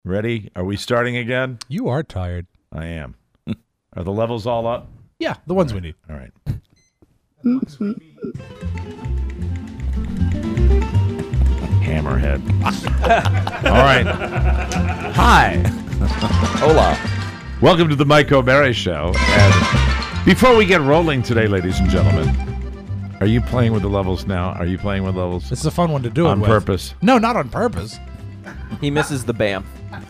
Ready? Are we starting again? You are tired. I am. Are the levels all up? Yeah, the ones we need. All right. Hammerhead. All right. Hi. Hola. Welcome to the Mike O'Barry Show. And before we get rolling today, ladies and gentlemen, are you playing with the levels now? Are you playing with levels? It's a fun one to do it On with. purpose? No, not on purpose. He misses the BAM.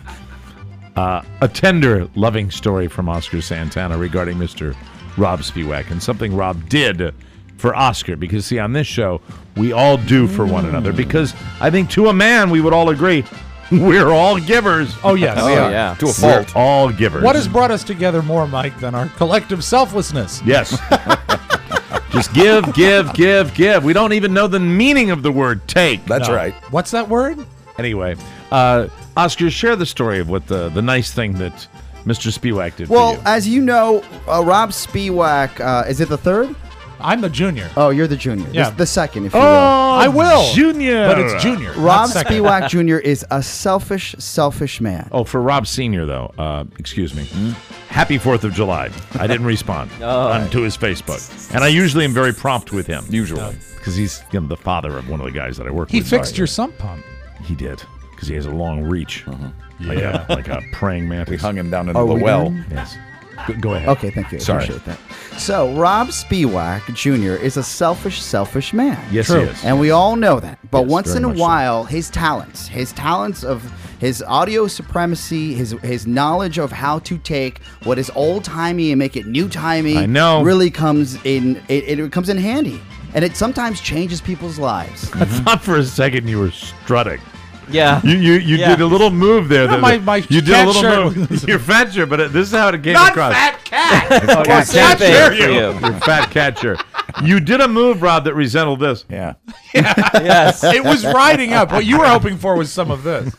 A tender, loving story from Oscar Santana regarding Mr. Rob Spiewak and something Rob did for Oscar. Because, see, on this show, we all do for one another. Because I think to a man, we would all agree, we're all givers. Oh, yes. Oh, yeah. To a We're fault. all givers. What has brought us together more, Mike, than our collective selflessness? Yes. Just give, give, give, give. We don't even know the meaning of the word take. That's No. right. What's that word? Anyway, Oscar, share the story of what the nice thing that Mr. Spiewak did Well, for you. as you know, Rob Spiewak, is it the third? I'm the junior. Oh, you're the junior. Yeah. The second, if you will. I will. Junior. But it's junior. Rob not second. Spiewak Jr. is a selfish man. Oh, for Rob Sr., though, excuse me. Happy 4th of July. I didn't respond to his Facebook. And I usually am very prompt with him. Usually. Because he's the father of one of the guys that I work He with. fixed your sump pump. He did. Because he has a long reach. Yeah. Like a praying mantis. We hung him down into Are the we well. done? Yes. Go ahead. Okay, thank you. I Sorry. appreciate that. So, Rob Spiewak Jr. is a selfish man. Yes, True. he is. And we all know that. But Yes, once very in a much so. while, his talents of his audio supremacy, his knowledge of how to take what is old-timey and make it new-timey I know. really comes in it comes in handy. And it sometimes changes people's lives. I thought for a second you were strutting. Yeah. You Yeah. did a little move there. No, my you did a cat little shirt move. was- Your fat shirt, but this is how it came Not across. fat cat. Oh, Well, same thing shirt, for you. Your fat cat shirt. You did a move, Rob, that resembled this. Yeah. Yes. It was riding up. What you were hoping for was some of this.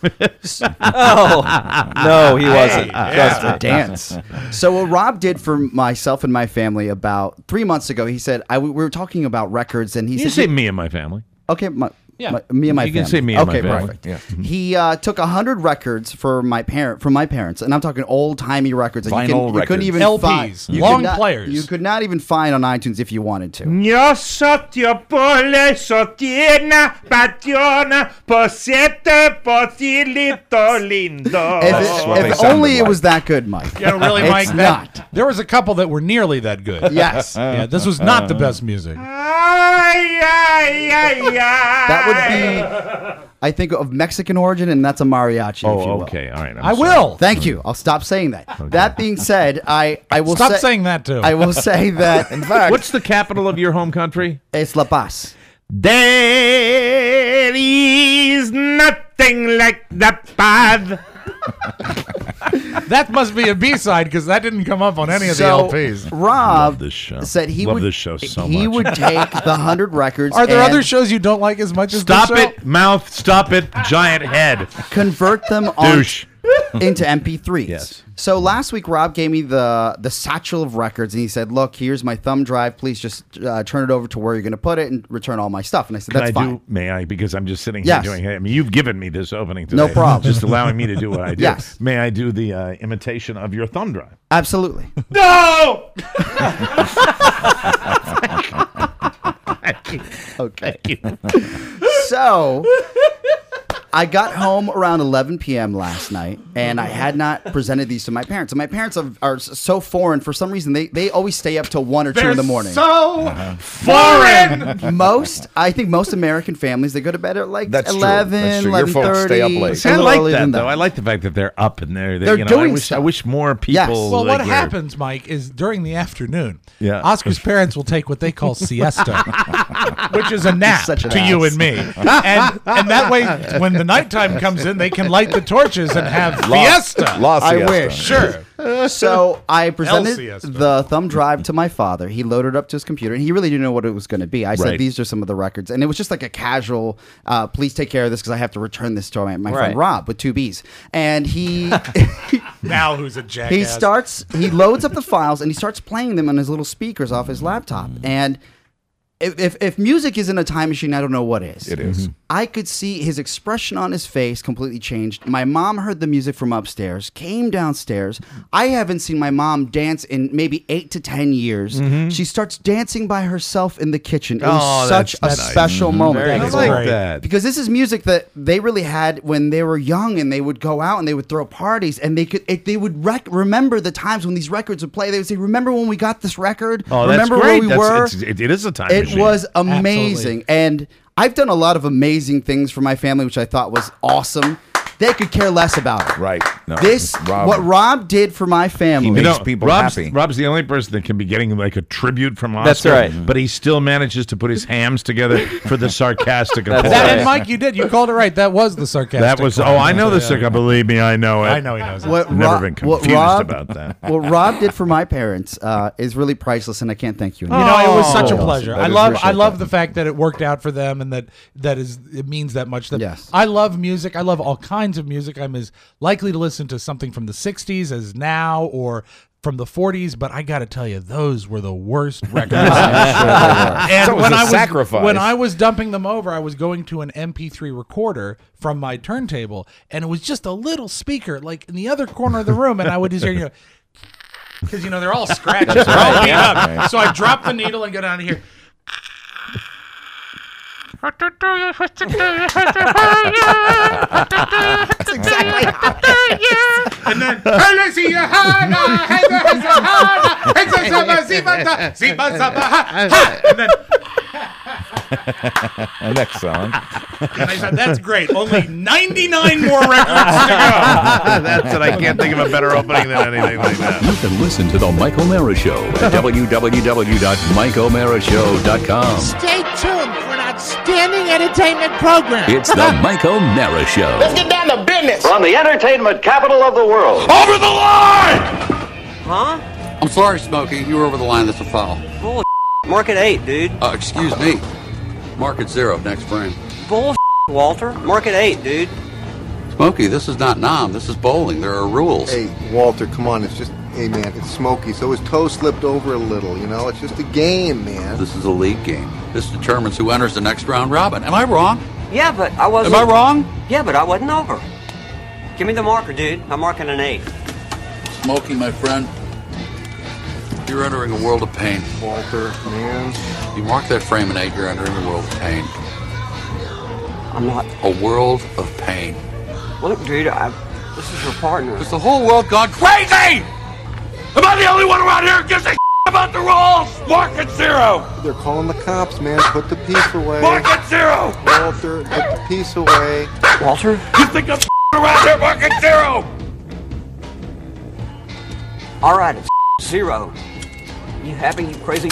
Oh. No, he wasn't. Just a dance. So what Rob did for myself and my family about 3 months ago, he said we were talking about records, and he You said, say me and my family. "Okay, Yeah. me and my You family." can say me and my okay, family. perfect. Yeah. He took 100 records from my parents, and I'm talking old timey records. That Vinyl you couldn't records. even LPs, find. You long could not- players. You could not even find on iTunes if you wanted to. Io sottopole sottiena pationa possete posilito lindo. If, what they if sounded only it like. was that good, Mike. Yeah, really, It's Mike? not. There was a couple that were nearly that good. Yes. Yeah, this was not the best music. That would be, I think, of Mexican origin, and that's a mariachi, if you Oh, will. okay. All right. I'm I sorry. will. Thank you. I'll stop saying that. That being said, I will Stop say, saying that too. I will say that In fact, What's the capital of your home country? it's La Paz. There is nothing like the path. That must be a B-side because that didn't come up on any of the So LPs. Rob this show. said he Love would this show so he much. would take the 100 records. Are there and other shows you don't like as much as Stop this show? it, mouth. Stop it, giant head. convert them on Douche. into MP3s. Yes. So last week, Rob gave me the satchel of records, and he said, "Look, here's my thumb drive. Please just turn it over to where you're going to put it and return all my stuff." And I said, Can "That's I fine." May I? Because I'm just sitting Yes. here doing it. I mean, you've given me this opening today. No problem. Just allowing me to do what I do. Yes. May I do the imitation of your thumb drive? Absolutely. No! Okay. So I got home around 11 p.m. last night, and I had not presented these to my parents. And my parents are so foreign. For some reason, they always stay up till 1 or 2 in the morning. So foreign. I think most American families, they go to bed at like That's true. 11, That's true. Your folks stay up 11:30. late. It's a I little like earlier that, than though. I like the fact that they're up and they're They're you know, doing I stuff. wish more people. Yes. Well, like what were- happens, Mike, is during the afternoon, Yeah. Oscar's parents will take what they call siesta, which is a nap Such an to you ass. and me. And that way, when the nighttime comes in, they can light the torches and have fiesta. La I siesta. wish. Sure. So I presented siesta. the thumb drive to my father. He loaded it up to his computer, and he really didn't know what it was going to be. I said, Right. "These are some of the records," and it was just like a casual, "Please take care of this because I have to return this to my friend Right. Rob with 2 B's." And he Now who's a jackass? he loads up the files and he starts playing them on his little speakers off his laptop, and if music isn't a time machine, I don't know what is. It is. I could see his expression on his face completely changed. My mom heard the music from upstairs, came downstairs. I haven't seen my mom dance in maybe 8 to 10 years. She starts dancing by herself in the kitchen. It was such a that's nice. special moment. Very I good. like Great. that. Because this is music that they really had when they were young, and they would go out and they would throw parties, and they would remember the times when these records would play. They would say, "Remember when we got this record? Oh, Remember that's great. where we were?" It is a time It machine. was amazing. And I've done a lot of amazing things for my family, which I thought was awesome. They could care less about it. Right. No, What Rob did for my family. He makes people happy. Rob's the only person that can be getting like a tribute from Oscar. That's right. But he still manages to put his hams together for the sarcastic That's applause. That, right. and Mike, you did. You called it right. That was the sarcastic. That was. part. Oh, I know the Yeah. cigar. Believe me, I know it. I know he knows it. What Never Rob- been what confused Rob- about that. What Rob did for my parents is really priceless, and I can't thank you enough. You know, it was such a Oh, pleasure. that I is love appreciate the fact that it worked out for them, and it means that much. That Yes. I love music. I love all kinds of music. I'm as likely to listen to something from the 60s as now, or from the 40s, but I got to tell you, those were the worst records. And So it was a sacrifice. when I was dumping them over, I was going to an MP3 recorder from my turntable, and it was just a little speaker, like in the other corner of the room, and I would just hear, because they're all scratched, they're all beat up. So I drop the needle and go down to here. And then and then Next song. and I said, "That's great. Only 99 more records to go." That's it. I can't think of a better opening than anything like that. You can listen to The Mike O'Mara Show at www.mikeomarashow.com. Stay tuned for an outstanding entertainment program. It's The Mike O'Mara Show. Let's get down to business. From the entertainment capital of the world. Over the line! I'm sorry, Smokey. You were over the line. That's a foul. Bull Mark at 8, dude. Excuse me. Mark at 0. Next frame. Bull Walter. Mark at 8, dude. Smokey, this is not Nam. This is bowling. There are rules. Hey, Walter, come on. It's just, hey, man, it's Smokey. So his toe slipped over a little, It's just a game, man. This is a league game. This determines who enters the next round robin. Am I wrong? Yeah, but I wasn't. Am I wrong? Yeah, but I wasn't over. Give me the marker, dude. I'm marking an 8. Smokey, my friend, you're entering a world of pain. Walter, man. You mark that frame an 8, you're entering a world of pain. I'm not. A world of pain. Look, dude, this is your partner. Is the whole world gone crazy? Am I the only one around here who gives a about the rules? Mark at 0. They're calling the cops, man. Put the piece away. Mark at 0. Walter, put the piece away. Walter? You think I'm around here? Mark at 0. All right, it's 0. You happy, you crazy?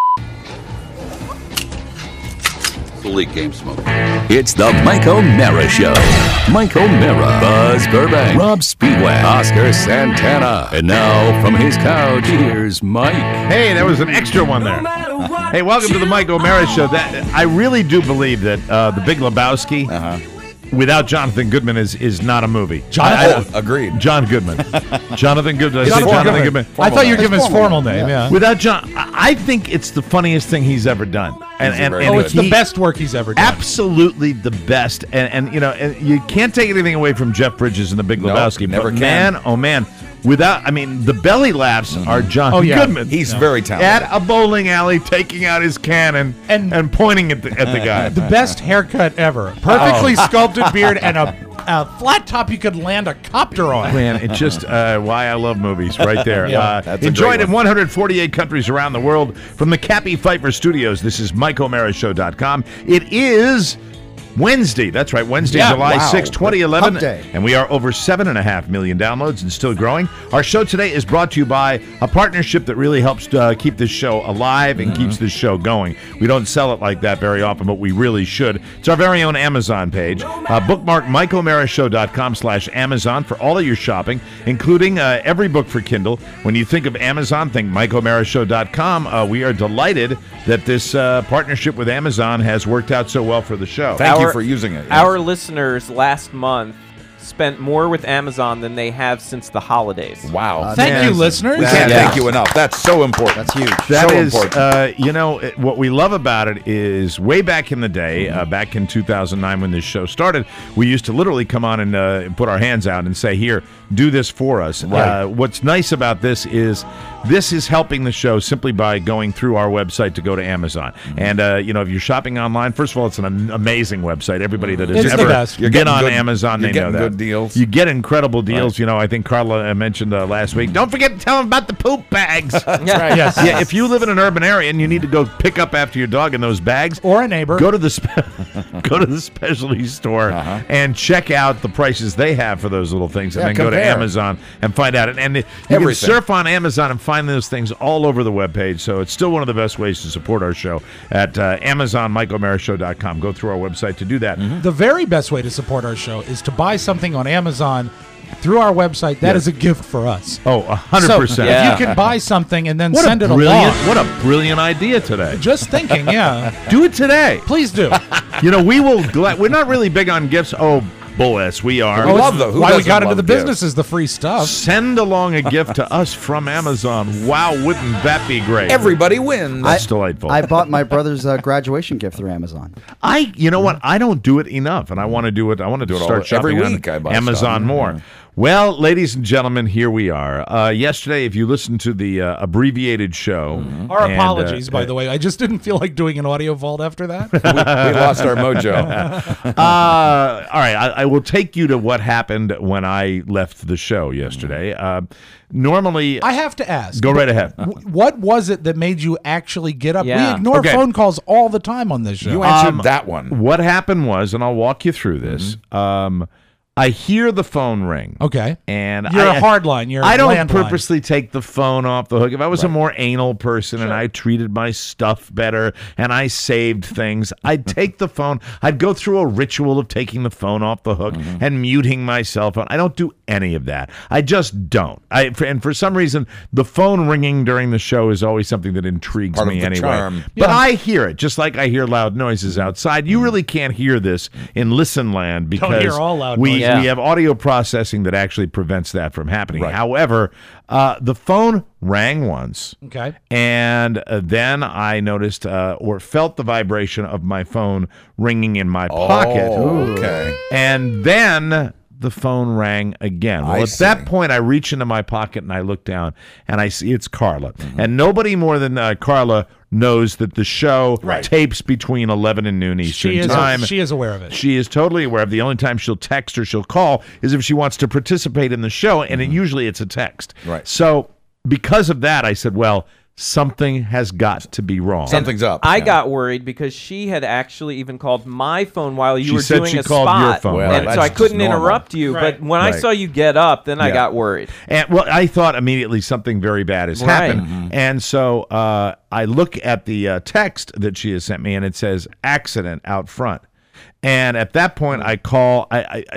It's a league game, Smokey. It's The Mike O'Mara Show. Mike O'Mara, Buzz Burbank, Rob Speedway, Oscar Santana. And now, from his couch, here's Mike. Hey, that was an extra one there. Hey, welcome to the Mike O'Mara Show. I really do believe that The Big Lebowski, without Jonathan Goodman, is not a movie. Agreed. John Goodman. Jonathan Goodman. Did I say Jonathan Goodman? I thought you were giving his formal name. Yeah. Without John, I think it's the funniest thing he's ever done. And It's the best work he's ever done. Absolutely the best. And you can't take anything away from Jeff Bridges and The Big Lebowski. never but can. man, oh man. The belly laughs are John Goodman. He's very talented. At a bowling alley, taking out his cannon and pointing at the guy. The best haircut ever. Perfectly sculpted beard and a flat top you could land a copter on. Man, it's just why I love movies right there. Yeah, that's a enjoyed great in 148 countries around the world from the Cappy Pfeiffer Studios. This is MikeO'MaraShow.com. It is Wednesday. That's right. Wednesday, Yeah, July wow. 6, 2011. Hump day. And we are over 7.5 million downloads and still growing. Our show today is brought to you by a partnership that really helps keep this show alive and keeps this show going. We don't sell it like that very often, but we really should. It's our very own Amazon page. Bookmark MikeO'MaraShow.com/Amazon for all of your shopping, including every book for Kindle. When you think of Amazon, think MikeO'MaraShow.com. We are delighted that this partnership with Amazon has worked out so well for the show. Thank you for using it. Our listeners last month spent more with Amazon than they have since the holidays. Wow. Thank you, listeners. We can't thank you enough. That's so important. That's huge. That so is, important. what we love about it is way back in the day, back in 2009 when this show started, we used to literally come on and put our hands out and say, here, do this for us. Right. What's nice about this is helping the show simply by going through our website to go to Amazon. And, if you're shopping online, first of all, it's an amazing website. Everybody that has It's the ever best. You're been getting on good- Amazon, you're they know getting that. good deals. You get incredible deals. I think Carla mentioned last week, don't forget to tell them about the poop bags. Yes. Yeah, if you live in an urban area and you need to go pick up after your dog in those bags, Or a neighbor. go to the specialty store and check out the prices they have for those little things, and Yeah, then go to compare. Amazon and find out. And you can Everything. surf on Amazon and find those things all over the webpage. So it's still one of the best ways to support our show at AmazonMichaelMarashow.com. Go through our website to do that. The very best way to support our show is to buy something on Amazon through our website. That is a gift for us. Oh, 100%. So if you can buy something and then What send a it brilliant, along. what a brilliant idea today. Just thinking, yeah. Do it today. Please do. We will. We're not really big on gifts. Oh, bullish, we are. We love those. Who Why we doesn't got into love the gifts? business is the free stuff. Send along a gift to us from Amazon. Wow, wouldn't that be great? Everybody wins. That's delightful. I bought my brother's graduation gift through Amazon. You know what? I don't do it enough, and I want to do it. I want to Do it start all- shopping every on week I buy Amazon stuff. more. Yeah. Well, ladies and gentlemen, here we are. Yesterday, if you listened to the abbreviated show, Our and, apologies, by the way. I just didn't feel like doing an audio vault after that. we lost our mojo. all right, I will take you to what happened when I left the show yesterday. Normally, I have to ask. go right ahead. What was it that made you actually get up? Yeah. We ignore Okay. phone calls all the time on this show. You answered that one. What happened was, and I'll walk you through this. I hear the phone ring. Okay. And You're a hard line. You're a I don't landline. purposely take the phone off the hook. If I was a more anal person and I treated my stuff better and I saved things, I'd take the phone. I'd go through a ritual of taking the phone off the hook and muting my cell phone. I don't do any of that. I just don't. And for some reason, the phone ringing during the show is always something that intrigues Part of me the anyway. charm. But I hear it, just like I hear loud noises outside. You really can't hear this in Listen Land because hear all loud we noises. Yeah. have audio processing that actually prevents that from happening. Right. However, the phone rang once. Okay. And then I noticed or felt the vibration of my phone ringing in my pocket. Oh, okay. And then the phone rang again. Well, I at see. that point, I reach into my pocket and I look down and I see it's Carla. And nobody more than Carla knows that the show tapes between 11 and noon Eastern time. She is aware of it. She is totally aware of. The only time she'll text or she'll call is if she wants to participate in the show, and usually it's a text. Right. So because of that, I said, well, something has got to be wrong. Something's up. I Yeah. got worried because she had actually even called my phone while you She were said doing she a called spot. your phone. Well, and that's so I just couldn't normal. interrupt you. Right. But when I Right. saw you get up, then I Yeah. got worried. And well, I thought immediately something very bad has Right. happened. And so I look at the text that she has sent me, and it says accident out front. And at that point, I call.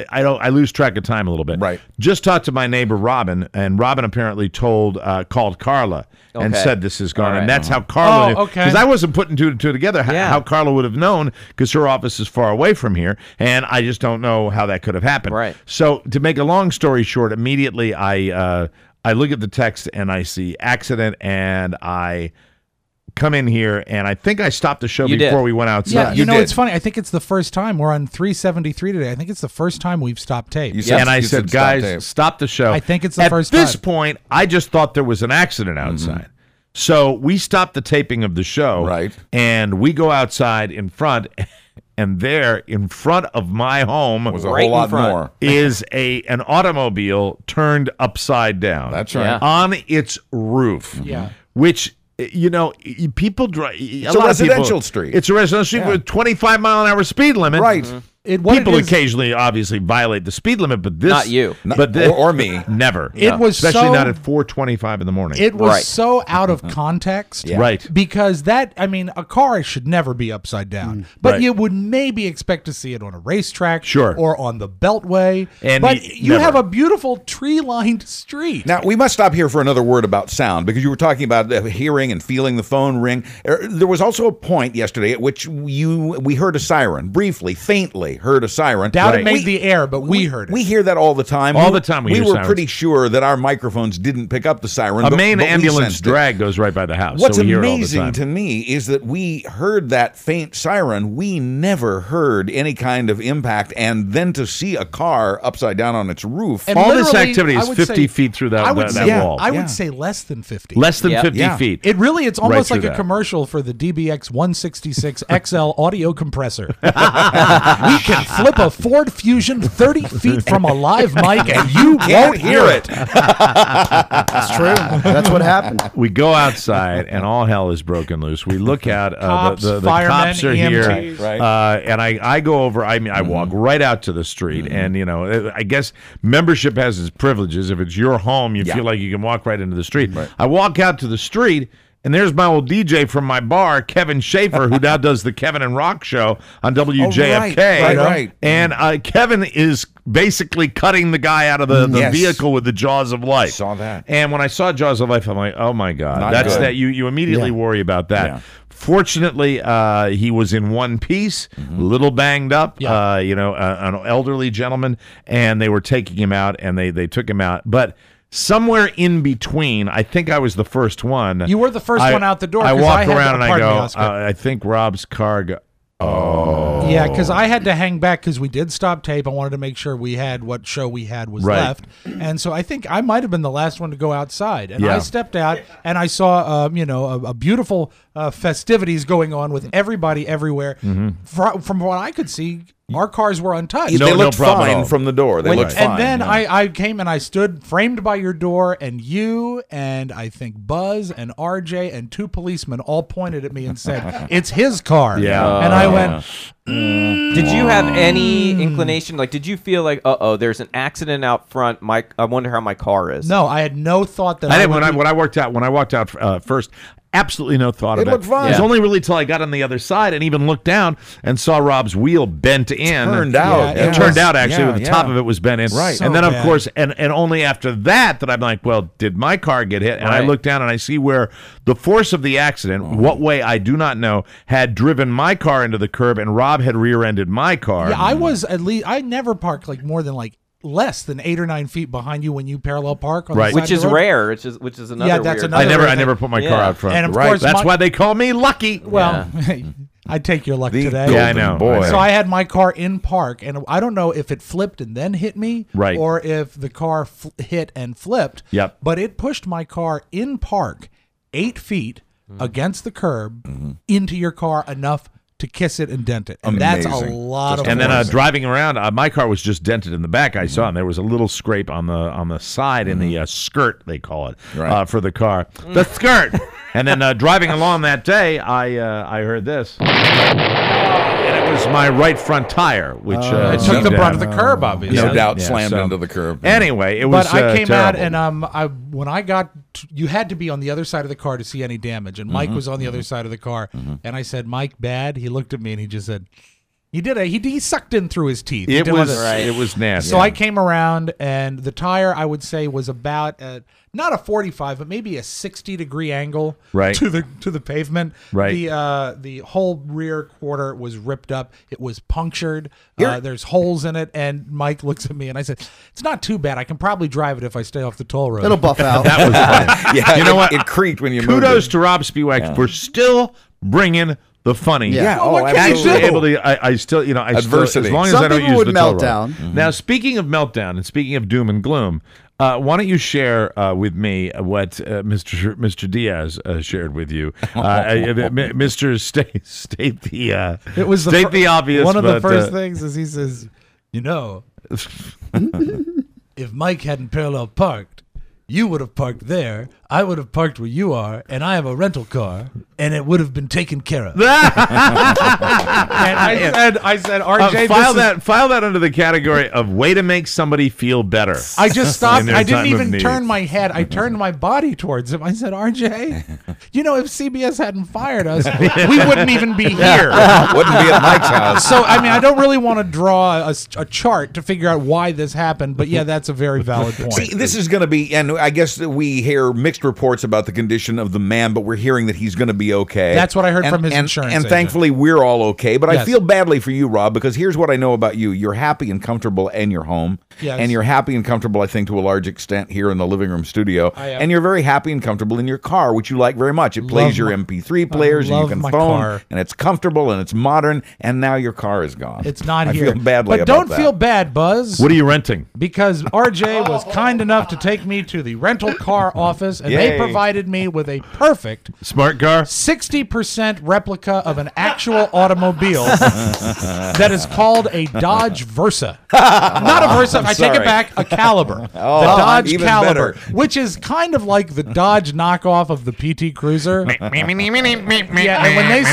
I lose track of time a little bit. Right. Just talked to my neighbor Robin, and Robin apparently called Carla and Okay. said this is gone, All right. and that's how Carla. Oh, knew. okay. Because I wasn't putting two and two together. Yeah. How Carla would have known because her office is far away from here, and I just don't know how that could have happened. Right. So to make a long story short, immediately I look at the text and I see accident, and I come in here, and I think I stopped the show You before did. we went outside. Yeah, you know, did. it's funny. I think it's the first time we're on 373 today. I think it's the first time we've stopped tape. You said- And I you said, stop guys, tape." stop the show. I think it's the At first this time. point, I just thought there was an accident outside. So we stopped the taping of the show. Right. And we go outside in front, and there in front of my home Was a Right whole in lot front. more. is an automobile turned upside down. That's right. Yeah. On its roof. Yeah. Which, people drive. It's a residential street. It's a residential street with a 25-mile-an-hour speed limit. Right. What People it is- occasionally, obviously, violate the speed limit, but this Not you. but this, or me. never. It was especially so- not at 4:25 in the morning. It was Right. so out of context. Right. Because a car should never be upside down. But Right. you would maybe expect to see it on a racetrack Sure. or on the Beltway. And but you never. have a beautiful tree-lined street. Now, we must stop here for another word about sound because you were talking about hearing and feeling the phone ring. There was also a point yesterday at which we heard a siren briefly, faintly. distinctly heard a siren. Doubt Right. it made the air, but we heard it. We hear that all the time. All the time we hear were sirens. pretty sure that our microphones didn't pick up the siren. A but main we ambulance sensed it. drag goes right by the house. What's so we hear it all the amazing time. to me is that we heard that faint siren. We never heard any kind of impact, and then to see a car upside down on its roof. And all this literally, activity I is would 50 say- feet through that, I would that, say, that wall. I would say less than 50. Less than Yep. 50 Yeah. feet. It's Right almost through like a that. commercial for the DBX 166 XL audio compressor. We can flip a Ford Fusion 30 feet from a live mic and you Can't won't hear it. That's true. That's what happened. We go outside and all hell is broken loose. We look out. Cops, The firemen, cops are EMTs. here, and I go over. I mean, I walk right out to the street, and you know, I guess membership has its privileges. If it's your home, you feel like you can walk right into the street. I walk out to the street. And there's my old DJ from my bar, Kevin Schaefer, who now does the Kevin and Rock show on WJFK. Right. And Kevin is basically cutting the guy out of the Yes. vehicle with the jaws of life. Saw that. And when I saw Jaws of Life, I'm like, oh my God. Not That's good. that you immediately worry about that. Yeah. Fortunately, he was in one piece, a little banged up, an elderly gentleman, and they were taking him out, and they took him out. But somewhere in between, I think I was the first one. You were the first one out the door. I 'cause walk had to- around and I pardon me, go, Oscar. I think Rob's car Yeah, because I had to hang back because we did stop tape. I wanted to make sure we had what show we had was Right. left. And so I think I might have been the last one to go outside. And Yeah. I stepped out and I saw, a beautiful festivities going on with everybody everywhere. From what I could see, our cars were untouched. No- they looked problem at all. fine from the door. They looked fine. And then yeah. I came and I stood framed by your door, and you and I think Buzz and RJ and two policemen all pointed at me and said, "It's his car." Yeah. And I went, Did you have any inclination? Like, did you feel like, there's an accident out front? I wonder how my car is. no, I had no thought that I didn't, would when I walked out first, absolutely no thought of it. looked fine. It was Yeah. only really till I got on the other side and even looked down and saw Rob's wheel bent in. Turned out. Yeah, It turned out actually Yeah, the yeah. top of it was bent in. Right. So and then of bad. course and only after that I'm like, well, did my car get hit? And I Right. look down and I see where the force of the accident, what way I do not know, had driven my car into the curb and Rob had rear-ended my car. Yeah, I was at least. I never parked like more than less than 8 or 9 feet behind you when you parallel park on Right. the side Which of is the road. rare. Which is another. Yeah, that's weird another- I never put my car Yeah. out front. And of right. course, That's my- why they call me Lucky. Well, I take your luck The today. Yeah, I golden know. boy. So I had my car in park, and I don't know if it flipped and then hit me, Right. or if the car hit and flipped. Yep. But it pushed my car in park 8 feet against the curb into your car enough to kiss it and dent it. And that's a Amazing. lot of And then force. driving around, my car was just dented in the back. I saw, and there was a little scrape on the side in the skirt, they call it, Right. for the car. The skirt. And then driving along that day, I heard this, and it was my right front tire, which It took the brunt of the curb, obviously. no doubt Yeah, slammed so- into the curb. Anyway, it was. But I came out terrible. and when I got, you had to be on the other side of the car to see any damage, and Mike was on the other side of the car, and I said, "Mike, bad." He looked at me and he just said, he sucked in through his teeth. He It did was one of the- it was nasty. So I came around, and the tire, I would say, was about not a 45, but maybe a 60-degree angle Right. to the pavement. Right. The whole rear quarter was ripped up. It was punctured. There's holes in it. And Mike looks at me, and I said, "It's not too bad. I can probably drive it if I stay off the toll road." It'll buff out. That was funny. yeah, You know what? It creaked when you moved Kudos it. to Rob Spiewak for still bringing the funny. Yeah. Yeah, what can you Actually do? able to, I still, I Adversity. Still, as long as Some I don't people use would the melt toll road. down. Now, speaking of meltdown and speaking of doom and gloom, why don't you share with me what Mr. Diaz shared with you, Mr. State the It was state the obvious. One of the but, first things is he says, if Mike hadn't parallel parked, you would have parked there. I would have parked where you are, and I have a rental car, and it would have been taken care of. And I said, RJ, file that under the category of way to make somebody feel better. I just stopped. in their I didn't time of even need. turn my head. I turned my body towards him. I said, RJ, if CBS hadn't fired us, we wouldn't even be here. Wouldn't be at Mike's house. So, I don't really want to draw a chart to figure out why this happened, but yeah, that's a very valid point. See, this is going to be, and I guess that we hear mixed reports about the condition of the man, but we're hearing that he's going to be okay. That's what I heard from his insurance And agent. thankfully, we're all okay. But I Yes. feel badly for you, Rob, because here's what I know about you. You're happy and comfortable in your home. Yes. And you're happy and comfortable, I think, to a large extent here in the living room studio. I am. And you're very happy and comfortable in your car, which you like very much. It plays your MP3 players, and you love can my phone, car. and it's comfortable, and it's modern, and now your car is gone. It's not I here. feel badly but about don't that. feel bad, Buzz. What are you renting? Because RJ was kind enough to take me to the rental car office, and they Yay. provided me with a perfect Smart car? 60% replica of an actual automobile that is called a Dodge Versa. Not a Versa. I take sorry. it back. A Caliber. Oh, the Dodge even Caliber, better. which is kind of like the Dodge knockoff of the PT Cruiser. Yeah, and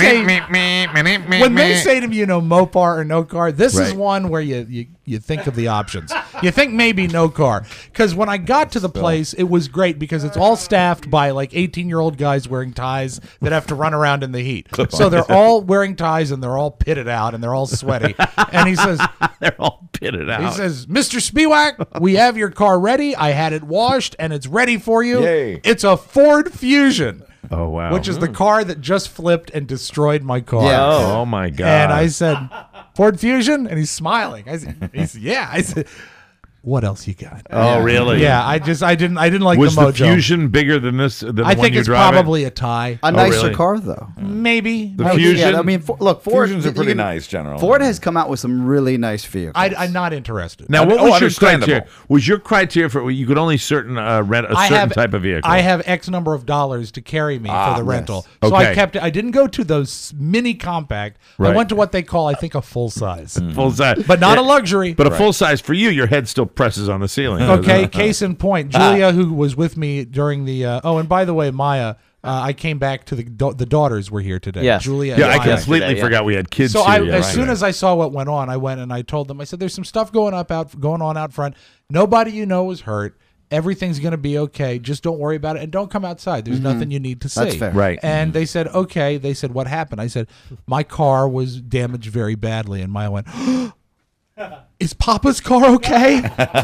when they say to me, Mopar or no car, this is Right. one where you think of the options. You think maybe no car. Because when I got to the place, it was great because it's all staffed by like 18-year-old guys wearing ties that have to run around in the heat. So they're all wearing ties and they're all pitted out and they're all sweaty. And he says, They're all pitted out. he says, Mr. Spiewak, we have your car ready. I had it washed and it's ready for you. Yay. It's a Ford Fusion. Oh, wow. Which is the car that just flipped and destroyed my car. Yeah. Oh, my God. And I said, Ford Fusion? And he's smiling. I said, yeah. I said, what else you got? Oh, really? Yeah, I didn't like Was the the mojo. Fusion bigger than this? Than the I one think you're it's driving? probably a tie. A nicer really? car, though. Maybe. The Fusion? Yeah, I mean, look, Ford. Fusions are pretty you can- nice, generally. Ford has come out with some really nice vehicles. I'm not interested. Now, what Oh, was your understandable. criteria? Was your criteria for you could only rent a certain type of vehicle? I have X number of dollars to carry me for the rental. yes. So I Okay. kept it. I didn't go to those mini compact. Right. I went to what they call, I think, a full size. full size, But not a luxury. But a full size for you, your head still presses on the ceiling. Okay, case in point, Julia, who was with me during the. And by the way, Maya, I came back to the daughters were here today. Yes. Julia. Yeah, and I Maya. completely Yesterday, yeah. forgot we had kids. So here. as soon as I saw what went on, I went and I told them. I said, "There's some stuff going on out front. Nobody was hurt. Everything's going to be okay. Just don't worry about it and don't come outside. There's nothing you need to see." That's fair. Right. And they said, "Okay." They said, "What happened?" I said, "My car was damaged very badly." And Maya went, "Is Papa's car okay?"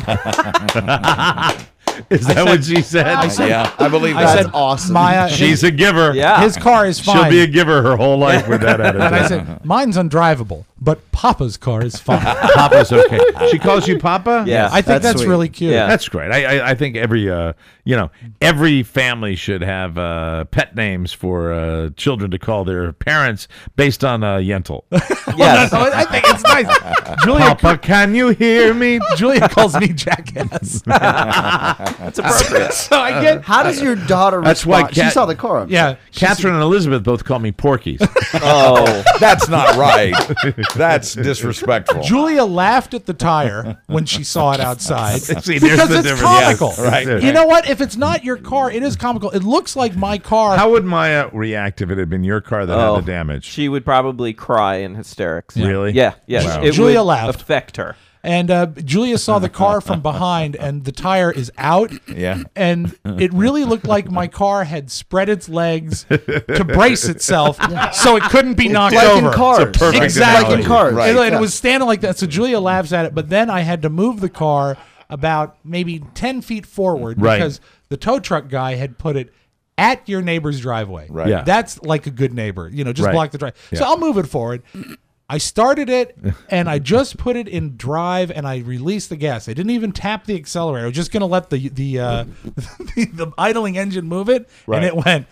is that what she said? Yeah, I believe I that. said, awesome. Maya, She's a giver. Yeah. his car is fine. She'll be a giver her whole life with that attitude. And I said, mine's undrivable, but Papa's car is fine. Papa's okay. She calls you Papa? Yeah. I think that's sweet. really cute. Yeah. That's great. I think every family should have pet names for children to call their parents based on Yentl. Yes. So I think it's nice. Julia, Papa, can you hear me? Julia calls me jackass. That's appropriate. So I get, How does your daughter That's why respond? She Cat- saw the car. yeah. Catherine and Elizabeth both call me Porkies. Oh. That's not right. That's disrespectful. Julia laughed at the tire when she saw it outside See, there's because the it's difference. comical. Yes, right. You know what? If it's not your car, it is comical. It looks like my car. How would Maya react if it had been your car that Oh, had the damage? She would probably cry in hysterics. Really? Yeah. Yes. Wow. It Julia would laughed. affect her. And Julia saw the car from behind, and the tire is out. Yeah. And it really looked like my car had spread its legs to brace itself, so it couldn't be knocked Like over. in cars. It's a perfect Exactly. Like in cars. Right. And it Yeah. was standing like that. So Julia laughs at it, but then I had to move the car about maybe 10 feet forward Right. because the tow truck guy had put it at your neighbor's driveway. Right. Yeah. That's like a good neighbor. Just Right. block the drive. So Yeah. I'll move it forward. I started it and I just put it in drive and I released the gas. I didn't even tap the accelerator. I was just going to let the the idling engine move it, Right. and it went.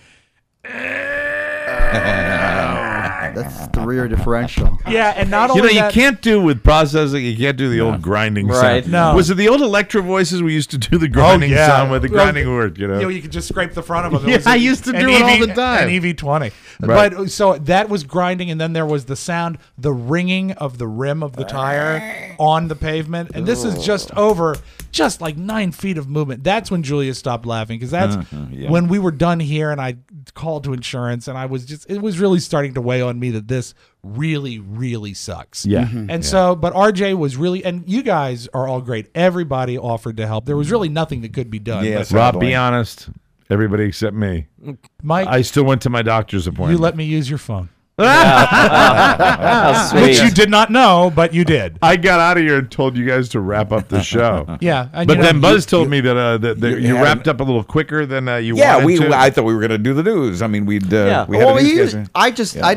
That's the rear differential. Yeah, and not You only know, that, you can't do with processing. You can't do the old grinding Right. sound. No. Was it the old Electro voices we used to do the grinding yeah. sound with the Well, grinding word? you could just scrape the front of them. Yeah, It was I used to an do it all the time. An EV20. Right. But so that was grinding, and then there was the sound, the ringing of the rim of the tire on the pavement. And this is just over, just like 9 feet of movement. That's when Julia stopped laughing, because that's when we were done here, and I called to insurance, and it was really starting to weigh on me that this really, really sucks. Yeah. And so, but RJ was really, and you guys are all great. Everybody offered to help. There was really nothing that could be done. Yes. But Rob, be honest. Everybody except me. Mike, I still went to my doctor's appointment. you let me use your phone. How sweet. Which you did not know, but you did. I got out of here and told you guys to wrap up the show. Yeah, and But you know, then Buzz told me that you had wrapped up a little quicker than you Yeah, wanted to. I thought we were going to do the news. I mean, we had Well, a news schedule. I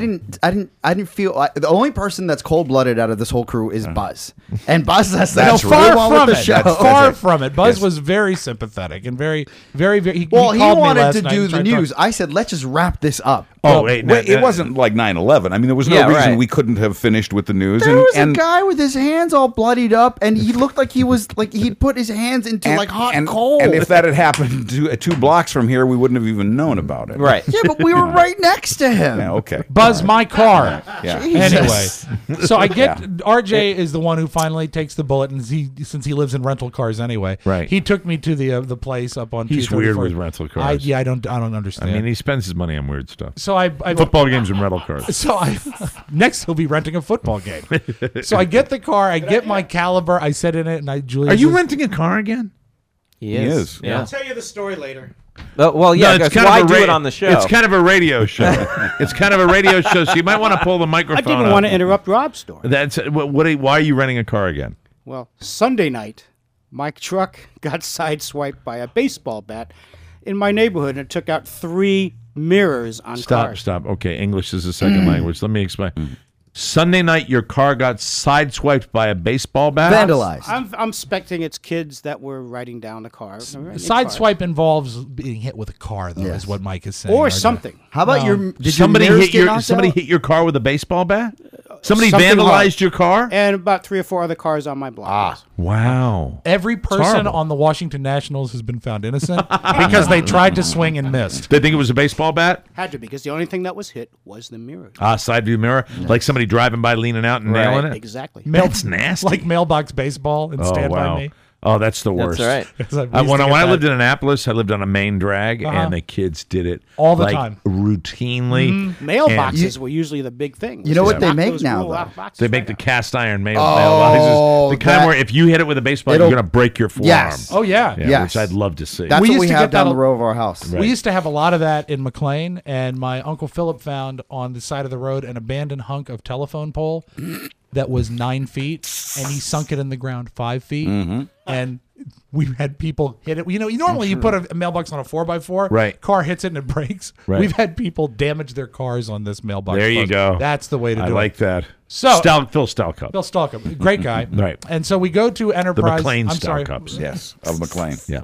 didn't feel the only person that's cold blooded out of this whole crew is Buzz, and Buzz has No, to far on from with it. the show. Far from it. Buzz Yes. was very sympathetic and very, very, very. He Well, he called me wanted last to night do and the tried to talk- news. I said, let's just wrap this up. Oh, wait, it wasn't like 9/11. I mean, there was no Yeah, reason right. we couldn't have finished with the news. There was and a guy with his hands all bloodied up, and he looked like he was like he'd put his hands into like hot coal. And if that had happened 2 blocks from here, we wouldn't have even known about it. Right. yeah, but we were right next to him. Yeah, okay. Buzz, my car. Yeah. Anyway, so I get RJ is the one who finally takes the bullet, and since he lives in rental cars anyway, Right. He took me to the place up on. He's 234. weird with rental cars. I don't understand. I mean, he spends his money on weird stuff. so I Football games and rental cars. So next he'll be renting a football game. So I get the car, I get my Caliber, I sit in it, and Julia. Are you renting a car again? He He is. is. Yeah. I'll tell you the story later. Well, yeah. No, guys, why do it on the show? It's kind of a radio show. It's kind of a radio show, so you might want to pull the I microphone didn't up. want to interrupt Rob's story. That's why are you renting a car again? Well, Sunday night, my truck got sideswiped by a baseball bat in my neighborhood and it took out 3 mirrors on cars. Stop. Okay, English is a second language. Let me explain. Sunday night, your car got sideswiped by a baseball bat. Vandalized. I'm expecting it's kids that were riding down the car. Sideswipe involves being hit with a car, though, Yes. is what Mike is saying. Or RJ. something. How about No. did Somebody your mirrors hit get your knocked somebody out? hit your car with a baseball bat. Somebody Something vandalized hard. your car. And about 3 or 4 other cars on my block. Wow. Every person horrible. on the Washington Nationals has been found innocent because they tried to swing and missed. They think it was a baseball bat. Had to be, because the only thing that was hit was the mirror. Side view mirror, like somebody driving by, leaning out and nailing it. Exactly. That's nasty. Like mailbox baseball and Stand By Me. Oh, that's the worst. right. When I lived in Annapolis, I lived on a main drag, Uh-huh. and the kids did it All the like, time. routinely. Mailboxes were usually the big thing. You know what they Knock make those now, little though? boxes They make right the out. cast iron Oh, mailboxes, the kind that- where if you hit it with a baseball, you're It'll- going to break your forearm. Yes. Oh, yeah. Yeah, Yes. which I'd love to see. That's We what used we to have get that down a- the road of our house. We used to have a lot of that in McLean, and my Uncle Philip found on the side of the road an abandoned hunk of telephone pole that was 9 feet, and he sunk it in the ground 5 feet. And we had people hit it. You know, normally you put a mailbox on a 4x4, Right. Car hits it and it breaks. Right. We've had people damage their cars on this mailbox. There you post. go. That's the way to do I it. like that. So- Phil Stalcup. Bill Stalkup, great guy. Right. And so we go to The Enterprise. McLean I'm sorry. Stalcups. Yes, of McLean. Yeah.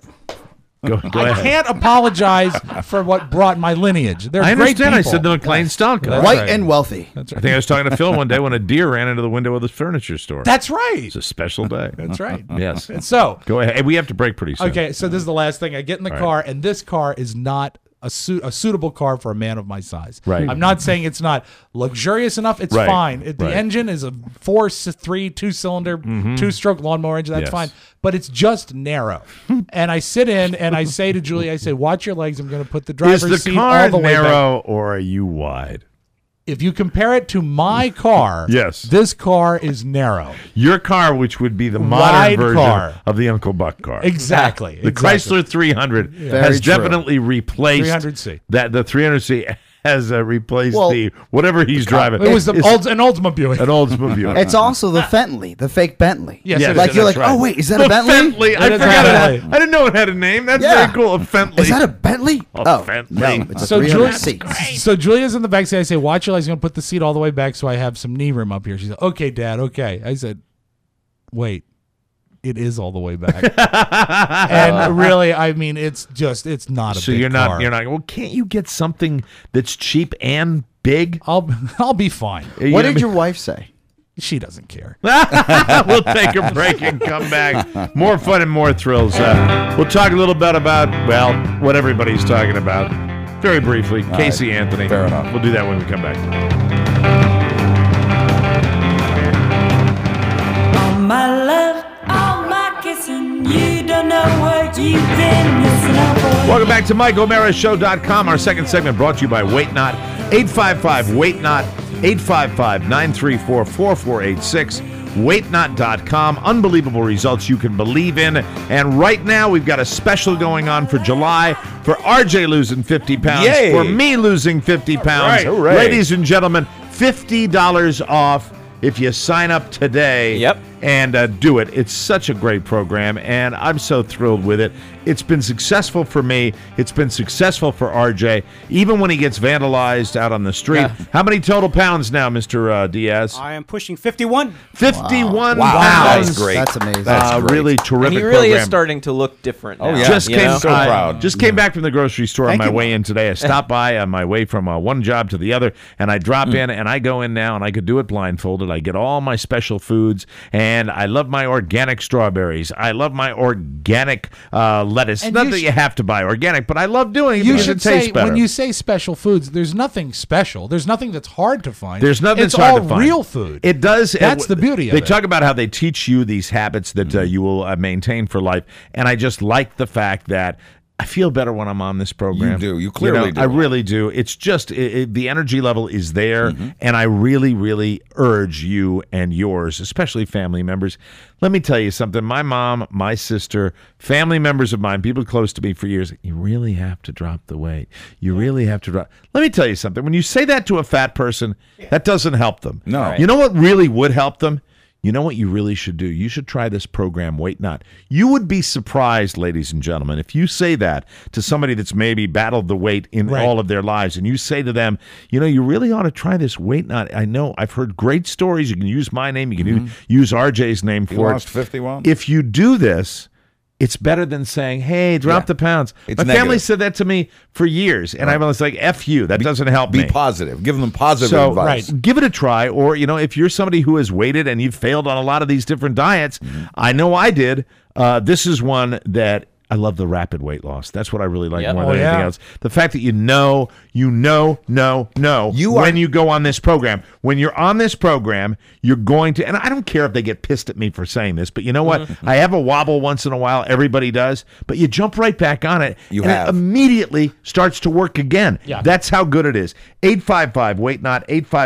Go I ahead. can't apologize for what brought my lineage. They're I great understand. I people. said the McLean Stalcup. That's White right. and wealthy. That's I right. think I was talking to Phil one day when a deer ran into the window of the furniture store. That's right. It's a special day. That's right. Yes. And so, Go ahead. Hey, we have to break pretty soon. okay, so this is the last thing. I get in the Right. car, and this car is not a suitable car for a man of my size. Right. I'm not saying it's not luxurious enough. It's Right. fine. The Right. engine is a 4.3 2-cylinder, 2-stroke lawnmower engine. That's Yes. fine. But it's just narrow. And I sit in, and I say to Julie, I say, watch your legs. I'm going to put the driver's Is the seat car all the way back. narrow or are you wide? If you compare it to my car, Yes. this car is narrow. Your car, which would be the modern Wide version car. of the Uncle Buck car. Exactly. The exactly. Chrysler 300 Very has true. definitely replaced 300C. That the 300C has replaced Well, the whatever he's driving. It was an It's Oldsmobile. an Oldsmobile. It's also the Bentley, the fake Bentley. Yes, Yes, it Like is. you're that's like, right. oh wait, is that The a Bentley? Bentley. I It is a forgot Bentley. it. I didn't know it had a name. That's Yeah. very cool. A Bentley. Is that a Bentley? A Bentley. No, it's a So 300 Julia, seats. so Julia's in the back seat. I say, watch your legs. I'm going to put the seat all the way back so I have some knee room up here. She said, okay, Dad, okay. I said, wait, it is all the way back. And really, I mean, it's not a So big you're car. not. Well, can't you get something that's cheap and big? I'll be fine. What did your wife say? She doesn't care. We'll take a break and come back. More fun and more thrills. We'll talk a little bit about, well, what everybody's talking about. Very briefly, Casey Anthony. Fair enough. We'll do that when we come back. All my love, all my kissing, you don't know what you've been missing out for. Welcome back to MikeO'MaraShow.com. Our second segment brought to you by Wait Not. 855-WAIT-NOT. 855-934-4486. WaitNot.com. Unbelievable results you can believe in. And right now, we've got a special going on for July for RJ losing 50 pounds, Yay. for me losing 50 pounds. Right. Hooray. Ladies and gentlemen, $50 off if you sign up today. Yep. And do it. It's such a great program, and I'm so thrilled with it. It's been successful for me. It's been successful for RJ, even when he gets vandalized out on the street. Yeah. How many total pounds now, Mr. Diaz? I am pushing 51. 51 Wow. pounds. That's great. That's amazing. That's great. Really terrific And he really program. is starting to look different now. Oh, yeah. Just you came, know? So proud. Just came back from the grocery store Thank on my you, way in today. I stopped by on my way from one job to the other, and I drop in, and I go in now, and I could do it blindfolded. I get all my special foods, and I love my organic strawberries. I love my organic lettuce. And Not you that sh- you have to buy organic, but I love doing it You because should it tastes say, better. when you say special foods, there's nothing special. There's nothing that's hard to find. There's nothing it's that's hard all to find. real food. It does. That's the beauty of They it. talk about how they teach you these habits that you will maintain for life, and I just like the fact that I feel better when I'm on this program. You do. You clearly do. I really do. It's just the energy level is there, Mm-hmm. and I really, really urge you and yours, especially family members. Let me tell you something. My mom, my sister, family members of mine, people close to me for years, you really have to drop the weight. You really have to drop. Let me tell you something. When you say that to a fat person, that doesn't help them. No. Right. You know what really would help them? You know what you really should do? You should try this program, Weight Not. You would be surprised, ladies and gentlemen, if you say that to somebody that's maybe battled the weight in all of their lives, and you say to them, you know, you really ought to try this Weight Not. I know I've heard great stories. You can use my name. You can use RJ's name He for lost it. 51. If you do this, it's better than saying, hey, drop the pounds. It's My family negative. said that to me for years, and I was like, F you. That doesn't help me. Be positive. Give them positive So, advice. give it a try. Or, you know, if you're somebody who has waited and you've failed on a lot of these different diets, I know I did. This is one that I love, the rapid weight loss. That's what I really like more than anything else. The fact that you know when you go on this program. When you're on this program, you're going to, and I don't care if they get pissed at me for saying this, but you know what? I have a wobble once in a while. Everybody does. But you jump right back on it. You and have. it immediately starts to work again. Yeah. That's how good it is. 855-WAIT-NOT,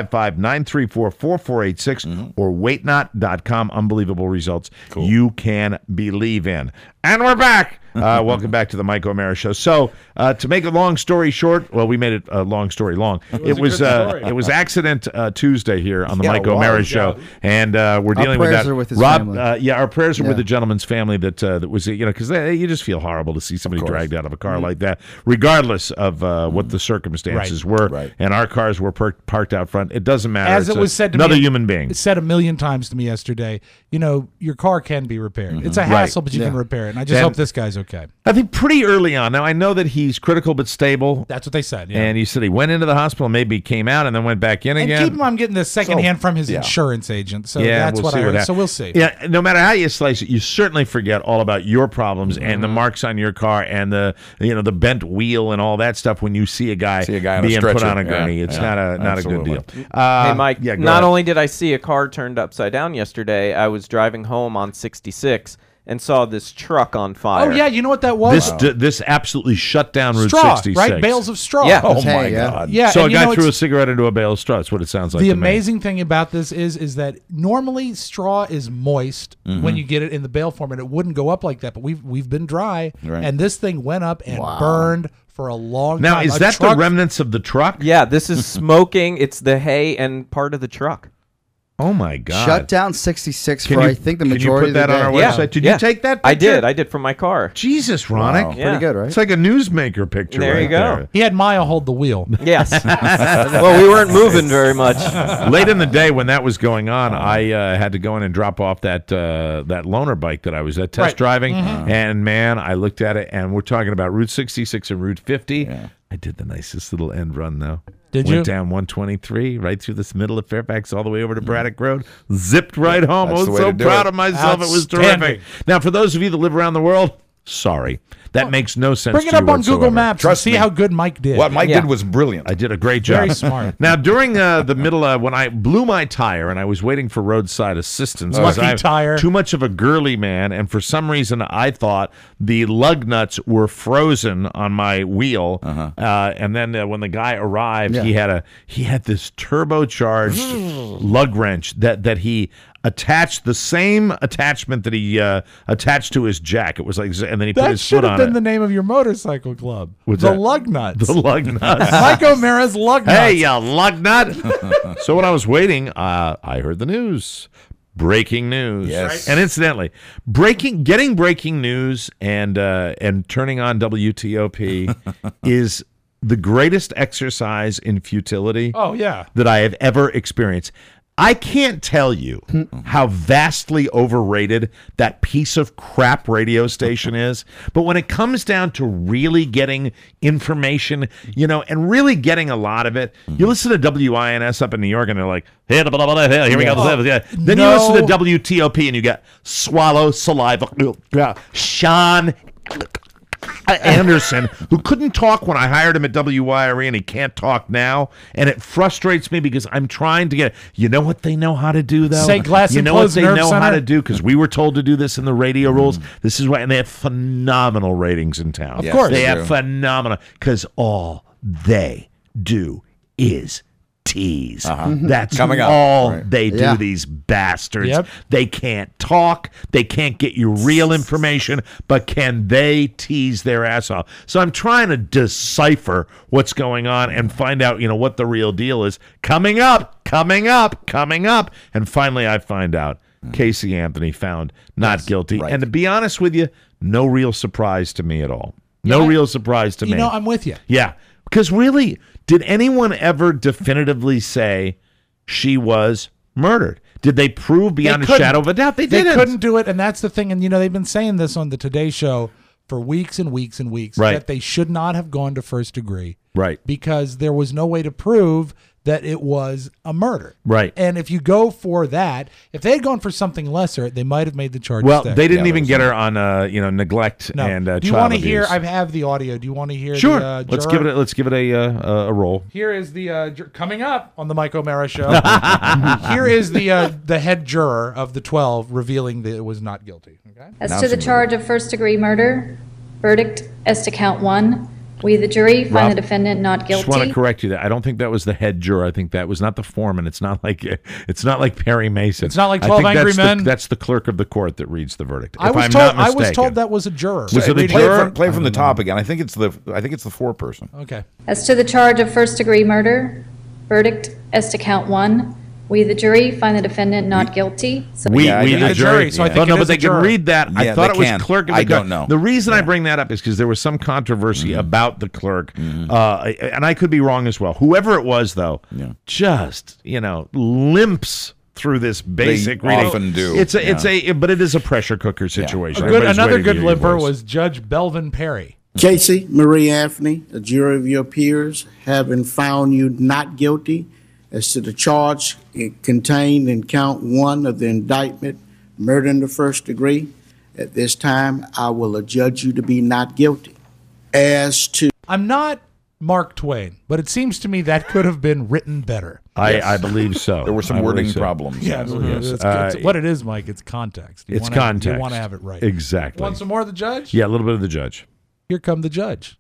855-934-4486, or waitnot.com. Unbelievable results you can believe in. And we're back. Welcome back to the Mike O'Mara Show. So, to make a long story short, well, we made it a long story long. It was accident Tuesday here on the Mike O'Mara Show, and we're dealing with that. Our prayers are with his Rob, family. our prayers are with Yeah. the gentleman's family that was, you know, because you just feel horrible to see somebody dragged out of a car like that, regardless of what the circumstances were. Right. And our cars were parked out front. It doesn't matter. As It's it was said to another me, human being. It's said a million times to me yesterday. You know, your car can be repaired. It's a hassle, but you can repair it. And I just And- hope this guy's okay. I think pretty early on. Now, I know that he's critical but stable. That's what they said. Yeah. And he said he went into the hospital, maybe came out, and then went back in And again. keep in mind, I'm getting this secondhand from his insurance agent. So that's we'll what see I heard. happens. So we'll see. Yeah, no matter how you slice it, you certainly forget all about your problems and the marks on your car and the bent wheel and all that stuff when you see a guy, on a being put stretcher. on a gurney. Yeah, It's yeah. not a good Absolutely. deal. Hey, Mike, yeah, go not ahead. only did I see a car turned upside down yesterday, I was driving home on 66 and saw this truck on fire. Oh, yeah. You know what that was? This absolutely shut down Route straw, 66. right? Bales of straw. Yeah. Oh, Hey, my yeah. God. Yeah. So a and you guy know, threw a it's- cigarette into a bale of straw. That's what it sounds like the to me. amazing thing about this is that normally straw is moist Mm-hmm. when you get it in the bale form, and it wouldn't go up like that. But we've been dry, Right. and this thing went up and burned for a long Now, time. is A that truck- the remnants of the truck? Yeah, this is smoking. It's the hay and part of the truck. Oh, my God. Shut down 66 Can for you- I think the can you majority put that of the on day. our website? Did you take that I picture? did. I did from my car. Jesus, Ronick. Wow. Yeah. Pretty good, right? It's like a newsmaker picture. There right you go. there. He had Maya hold the wheel. Yes. Well, we weren't moving very much. Late in the day when that was going on, I had to go in and drop off that loaner bike that I was test Right. driving. And, man, I looked at it, and we're talking about Route 66 and Route 50. I did the nicest little end run, though. Did Went you? down 123, right through this middle of Fairfax, all the way over to Braddock Road. Zipped right home. I That's was the way so to do proud it. of myself. It was Outstanding. terrific. Now, for those of you that live around the world, sorry. That makes no sense Bring it to up you on Google whatsoever. Maps Trust and see me. how good Mike did. What Mike Yeah. did was brilliant. I did a great job. Very smart. Now, during the middle, when I blew my tire and I was waiting for roadside assistance, 'cause Lucky I'm tire. too much of a girly man, and for some reason I thought the lug nuts were frozen on my wheel. And then when the guy arrived, he had this turbocharged lug wrench that he attached the same attachment that he attached to his jack. It was like, and then he put That his should foot have on been it. the name of your motorcycle club. What's the that? Lug Nuts. The Lug Nuts. Mike O'Mara's Lug Nuts. Hey, you lug nut. So when I was waiting, I heard the news. Breaking news. Yes. And incidentally, getting breaking news and turning on WTOP is the greatest exercise in futility Oh, yeah. that I have ever experienced. I can't tell you how vastly overrated that piece of crap radio station is, but when it comes down to really getting information, and really getting a lot of it, you listen to WINS up in New York and they're like, hey, blah, blah, blah, blah, here we go. Then you listen to WTOP and you get Swallow, Saliva, Sean Anderson, who couldn't talk when I hired him at WYRE, and he can't talk now, and it frustrates me because I'm trying to get. You know what they know how to do, though. St. Glass you know Enclosed what they Nerve know how Center? to do, because we were told to do this in the radio rules. This is why, and they have phenomenal ratings in town. Of course, they they have do. phenomenal, because all they do is tease. That's Coming up. all Right. they do. Yeah. These bastards. Yep. They can't talk. They can't get you real information, but can they tease their ass off? So I'm trying to decipher what's going on and find out, what the real deal is. Coming up. And finally I find out Casey Anthony found not guilty. right. And to be honest with you, no real surprise to me at all. No real surprise to me. I'm with you. Yeah. Because really, did anyone ever definitively say she was murdered? Did they prove beyond a couldn't. shadow of a doubt? They didn't. couldn't do it, and that's the thing. And they've been saying this on the Today Show for weeks and weeks and weeks, Right. that they should not have gone to first degree, Right. because there was no way to prove that it was a murder. Right. And if you go for that, if they had gone for something lesser, they might have made the charge. Well, stay. they didn't even get her on, neglect No. and Do you child want to abuse. hear? I have the audio. Do you want to hear? Sure. The, Let's juror? give it. Let's give it a roll. Here is the coming up on the Mike O'Mara show. Here is the head juror of the 12 revealing that it was not guilty. Okay. As to the charge of first-degree murder, verdict as to count 1. We, the jury, find Rob, the defendant not Just want guilty. to correct you there. I don't think that was the head juror. I think that was not the foreman. It's not like Perry Mason. It's not like I 12 think Angry that's Men. that's the clerk of the court that reads the verdict. I if was I'm told. not I was mistaken. told that was a juror. Was it a Reading- juror? Play from the top again. I think it's the foreperson. Okay. As to the charge of first-degree murder, verdict as to count 1. We, the jury, find the defendant not guilty. So We, Yeah, I we think the it's jury. jury, so I think Well, it no, is but they a juror. can read that. I Yeah, thought they it was can. clerk of the I don't court. know. The reason I bring that up is because there was some controversy about the clerk, and I could be wrong as well. Whoever it was, though, just limps through this basic They reading. often do. But it is a pressure cooker situation. Another Everybody's waiting to good hear your limper voice. was Judge Belvin Perry. Casey Marie Anthony, a jury of your peers, having found you not guilty as to the charge contained in count 1 of the indictment, murder in the first degree. At this time, I will adjudge you to be not guilty. As to I'm not Mark Twain, but it seems to me that could have been written better. I believe so. There were some I believe wording so. problems. Yeah, Yes. it's what it is, Mike. It's context. It's context. You want to have it right. Exactly. Want some more of the judge? Yeah, a little bit of the judge. Here come the judge.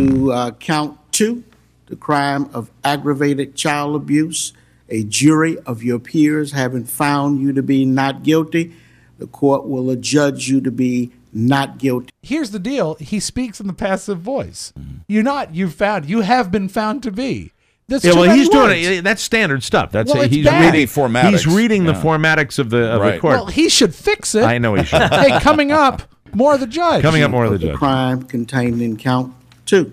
count 2, the crime of aggravated child abuse, a jury of your peers having found you to be not guilty, the court will adjudge you to be not guilty. Here's the deal. He speaks in the passive voice. You have been found to be. That's Yeah, too well, many he's words. doing it. That's standard stuff. That's Well, it's he's bad. reading Formatics. He's reading the Yeah. formatics of the Right. court. Well, he should fix it. I know he should. Hey, coming up, more of the judge. Coming up, more of the The judge. crime contained in count 2.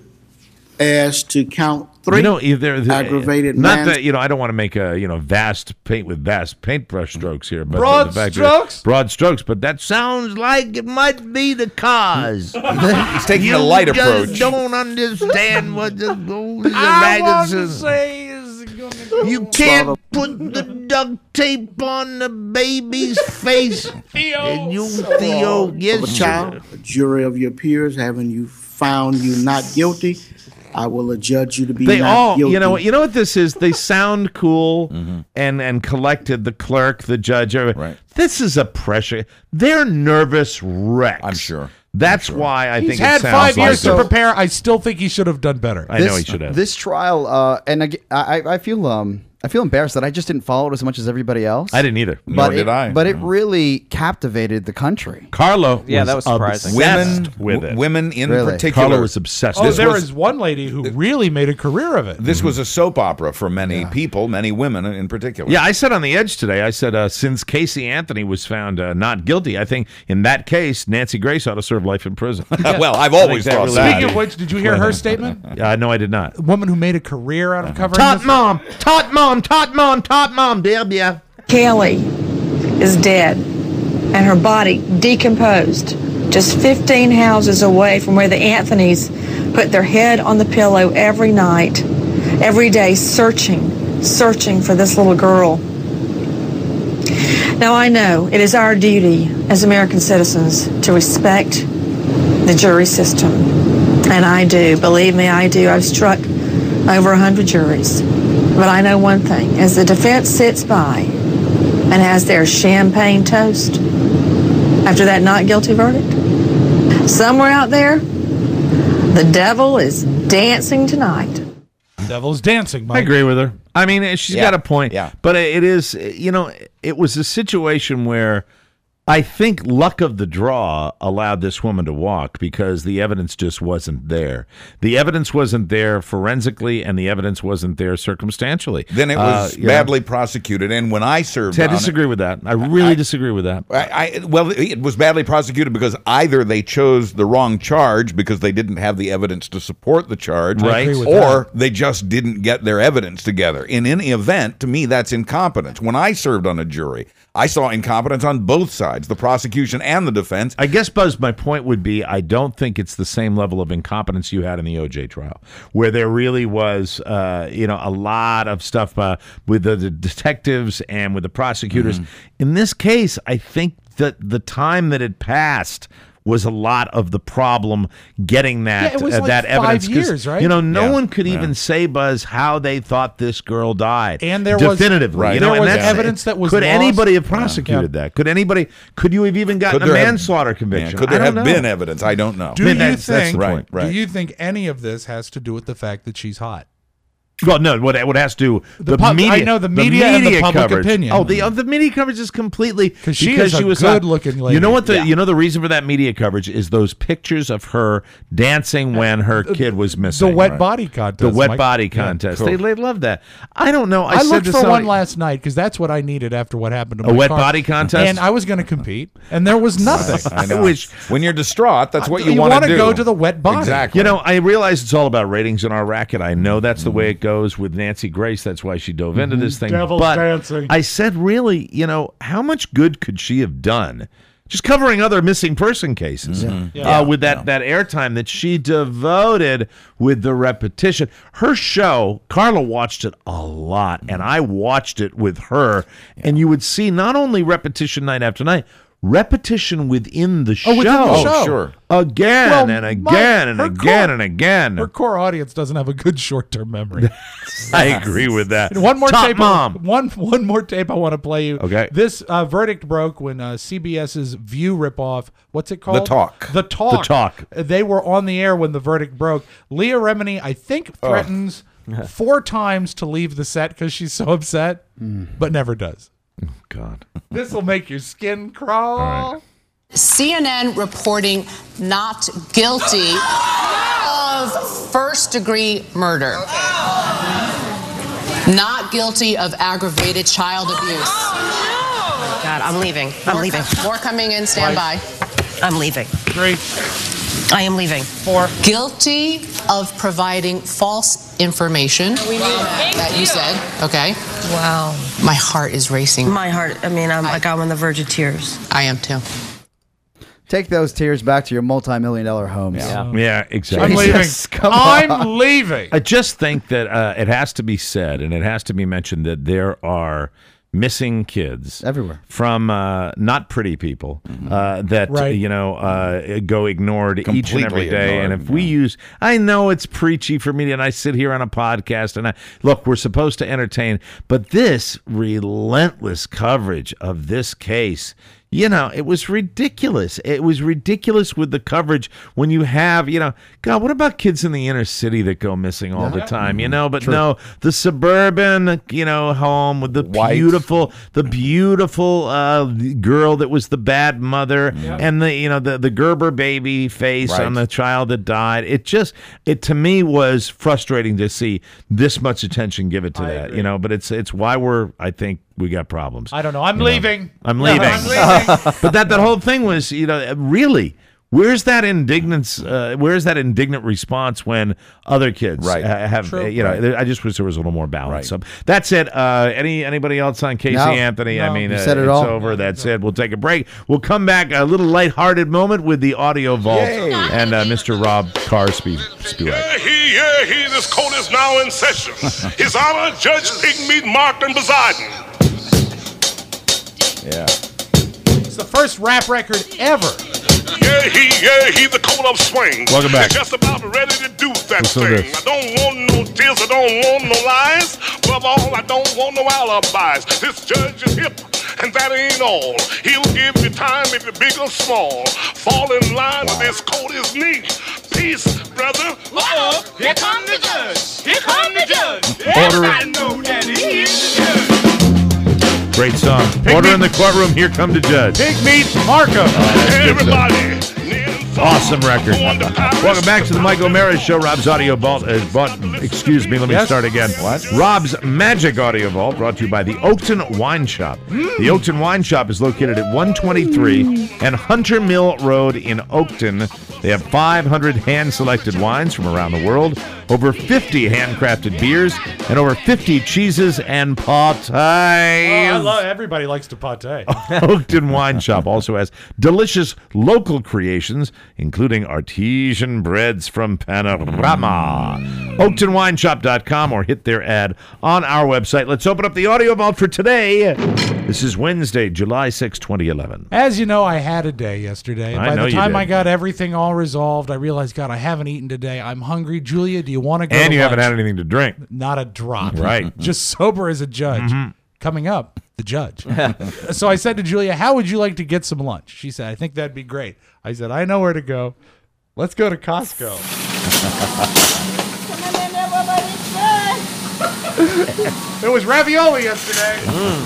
As to count 3, aggravated not mans- that I don't want to make a vast paint with vast paintbrush strokes here, but Broad the fact strokes? that broad strokes. But that sounds like it might be the cause. He's taking a light You just approach. don't understand what the goes and I want raggeds to and- say is gonna You can't put the duct tape on the baby's face. Theo. And you, Theo, of yes, a child, a jury of your peers having you found you not guilty, I will adjudge you to be They not all, guilty. you know what this is? They sound cool and collected. The clerk, the judge. Right. This is a pressure. They're nervous wrecks. I'm sure. That's why I He's think had it sounds 5 years like to this. prepare. I still think he should have done better. I know he should have. This trial, and I feel I feel embarrassed that I just didn't follow it as much as everybody else. I didn't either. But Nor did I. But it really captivated the country. Carlo that was surprising. Women in Really? particular. Carlo was obsessed. Oh, there was one lady who really made a career of it. This was a soap opera for many people, many women in particular. Yeah, I said on the Edge today, I said, since Casey Anthony was found not guilty, I think in that case, Nancy Grace ought to serve life in prison. Well, I've always thought really that. Speaking of which, did you hear her statement? No, I did not. A woman who made a career out of covering Tot this. mom, tot mom, tot mom, tot mom, yeah. Kelly is dead and her body decomposed just 15 houses away from where the Anthonys put their head on the pillow every night, every day, searching for this little girl. Now, I know it is our duty as American citizens to respect the jury system, and I do. Believe me, I do. I've struck over 100 juries. But I know one thing. As the defense sits by and has their champagne toast after that not guilty verdict, somewhere out there, the devil is dancing tonight. Devil's dancing, Mike. I agree with her. I mean, she's got a point. Yeah. But it is, it was a situation where I think luck of the draw allowed this woman to walk because the evidence just wasn't there. The evidence wasn't there forensically, and the evidence wasn't there circumstantially. Then it was badly prosecuted. And when I served I disagree with that. I really disagree with that. Well, it was badly prosecuted because either they chose the wrong charge because they didn't have the evidence to support the charge, Right. I agree with or that. they just didn't get their evidence together. In any event, to me, that's incompetence. When I served on a jury, I saw incompetence on both sides, the prosecution and the defense. I guess, Buzz, my point would be I don't think it's the same level of incompetence you had in the O.J. trial, where there really was, a lot of stuff with the detectives and with the prosecutors. In this case, I think that the time that had passed was a lot of the problem getting that it was like that 5 evidence. 'Cause, years, right? No one could even say, Buzz, how they thought this girl died. And there was- definitively, Right. There was evidence that was Could lost. anybody have prosecuted that? Could anybody? Could you have even gotten a there have- manslaughter conviction? Could there I have don't know. been evidence? I don't know. Do I mean, you that's the think? point. Do you think any of this has to do with the fact that she's hot? Well, no. What has to do The media? I know the media and the public coverage. opinion. Oh, the media coverage is completely because she was hot. good-looking lady. You know what? The reason for that media coverage is those pictures of her dancing when her kid was missing. The wet body contest. The wet Mike. body contest. Yeah, cool. They love that. I don't know. I said looked to for somebody- one last night because that's what I needed after what happened to A my wet car. body contest? and I was going to compete, and there was nothing. I know. Which- when you're distraught, that's what you You want wanna to do. go to the wet body. Exactly. I realize it's all about ratings in our racket. I know that's the way it goes with Nancy Grace. That's why she dove into this thing. Devil's but dancing. I said, really, how much good could she have done? Just covering other missing person cases with that airtime that she devoted with the repetition. Her show, Carla watched it a lot, and I watched it with her, and you would see not only repetition night after night, repetition within the show. within the show. Oh, sure. Again Well, and again and her again core- and again. Her core audience doesn't have a good short-term memory. I agree with that. And one more Top tape. mom. One more tape I want to play you. Okay. This verdict broke when CBS's View ripoff. What's it called? The Talk. The Talk. The Talk. They were on the air when the verdict broke. Leah Remini, I think, threatens 4 times to leave the set because she's so upset, but never does. God. This will make your skin crawl. CNN reporting not guilty of first-degree murder. Not guilty of aggravated child abuse. God, I'm leaving. I'm leaving. More coming in. Stand by. I'm leaving. 3. I am leaving. 4. Guilty of providing false information. That you said. Okay. Wow. My heart is racing. My heart, I'm on the verge of tears. I am too. Take those tears back to your multi-million-dollar homes. Yeah, exactly. I'm leaving. Come on. I'm leaving. I just think that it has to be said and it has to be mentioned that there are missing kids everywhere from not pretty people that Right. go ignored each and Completely every day. ignored, And if we use, I know it's preachy for me, and I sit here on a podcast and look, we're supposed to entertain, but this relentless coverage of this case, it was ridiculous. It was ridiculous with the coverage when you have, God, what about kids in the inner city that go missing all the time, But True. no, the suburban, home with the beautiful girl that was the bad mother and the Gerber baby face on the child that died. It to me was frustrating to see this much attention given to that, but it's why I think we got problems. I don't know. I'm leaving. I'm leaving. But that whole thing was, really, where's that indignant response when other kids have, I just wish there was a little more balance. So that's it. Anybody else on Casey Anthony? I mean, you said it it's all. over. That's it. We'll take a break. We'll come back, a little lighthearted moment with the audio vault and Mr. Rob Carr Spiewak. Yeah, he, this court is now in session. His Honor, Judge Pigmeat Martin Poseidon. Yeah. It's the first rap record ever. Yeah, he, the coat of swing. Welcome back. Just about ready to do that Listen to thing. this. I don't want no tears, I don't want no lies. Above all, I don't want no alibis. This judge is hip, and that ain't all. He'll give you time if you're big or small. Fall in line, or this coat is neat. Peace, brother. Uh-oh, here come the judge. Here come the judge. Order. Everybody know that he's the judge. Great song. Order in the courtroom. Here come the judge. Pigmeat Markham. Everybody. Awesome record. Welcome back to the Mike O'Mara Show. Rob's Audio Vault is excuse me, let me start again. What? Rob's Magic Audio Vault brought to you by the Oakton Wine Shop. The Oakton Wine Shop is located at 123 and Hunter Mill Road in Oakton. They have 500 hand-selected wines from around the world, over 50 handcrafted beers, and over 50 cheeses and pâtés. Everybody likes to pate. Oakton Wine Shop also has delicious local creations, including artesian breads from Panorama. OaktonWineShop.com or hit their ad on our website. Let's open up the audio vault for today. This is Wednesday, July 6, 2011. As you know, I had a day yesterday. And I by know the you time did. I got everything all resolved, I realized, God, I haven't eaten today. I'm hungry. Julia, do you want to go And to you haven't lunch? had anything to drink. Not a drop. Right. Just sober as a judge. Coming up, the judge. So I said to Julia, how would you like to get some lunch? She said, I think that'd be great. I said, I know where to go. Let's go to Costco. It was ravioli yesterday.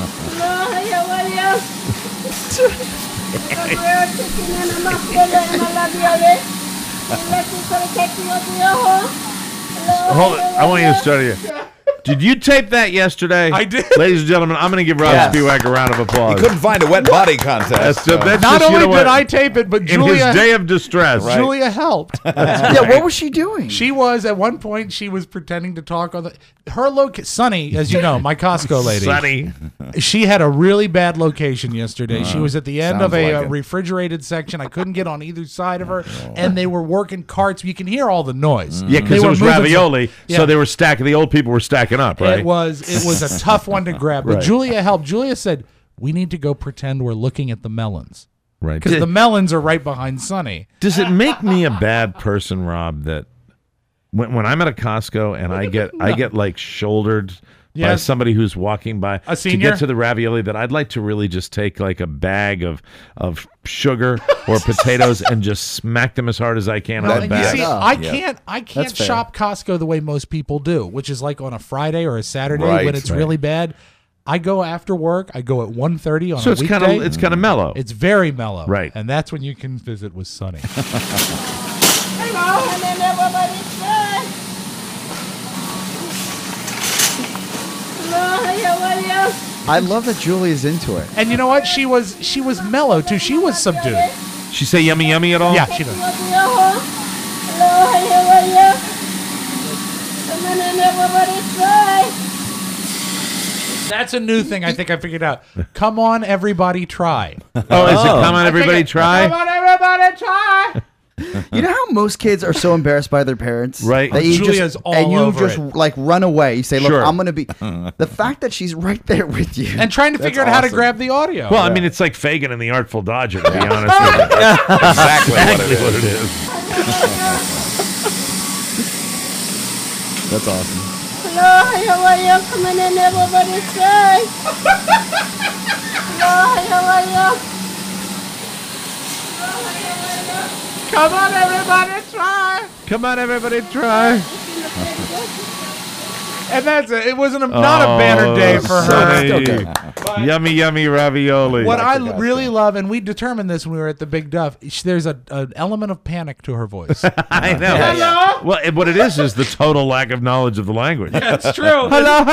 Hold it. I want you to start here. Did you tape that yesterday? I did. Ladies and gentlemen, I'm going to give Rob Spiewak a round of applause. He couldn't find a wet body contest. That's Not just, only what? did I tape it, but in Julia, his day of distress. Julia helped. Yeah, what was she doing? She was at one point. She was pretending to talk on Sunny, as you know, my Costco lady. Sunny. She had a really bad location yesterday. She was at the end of sounds a like it. refrigerated section. I couldn't get on either side of her, and they were working carts. You can hear all the noise. Yeah, They because it were was moving ravioli, some- so they were stacking. The old people were stacking up, right? It was a tough one to grab, but Right. Julia helped. Julia said, "We need to go pretend we're looking at the melons." Right. Because the melons are right behind Sunny. Does it make me a bad person, Rob, that when I'm at a Costco and I get like shouldered by Yes. somebody who's walking by A to senior? get to the ravioli, that I'd like to really just take like a bag of sugar or potatoes and just smack them as hard as I can Well, on the and you bag. see, I can't That's fair. shop Costco the way most people do, which is like on a Friday or a Saturday Right, when it's right. really bad. I go after work. I go at 1:30 on So a it's weekday. kind of mellow. It's very mellow, Right. And that's when you can visit with Sunny. I love that Julia's into it. And you know what? She was mellow too. She was subdued. She say yummy yummy at all? Yeah, she does. That's a new thing. I think I figured out. Come on, everybody, try. Oh, is it come on everybody Come try? on, everybody, try. You know how most kids are so embarrassed by their parents, Right. That you Julia's just, all and you over just it. like run away. You say, "Look, Sure. I'm going to be." The fact that she's right there with you And trying to that's figure out how to awesome. grab the audio. Well, I mean, it's like Fagin and the Artful Dodger, to be honest with you. Exactly What it is. That's awesome. Hello, how are you? Come in and everybody say. Hello, how are you? Come on, everybody, try. Come on, everybody, try. And that's it. It wasn't not a banner day for her. Sonny. Yummy, yummy ravioli. What I really love, and we determined this when we were at the Big Duff, there's an element of panic to her voice. I know. Hello? Well, what it is the total lack of knowledge of the language. That's true. Hello,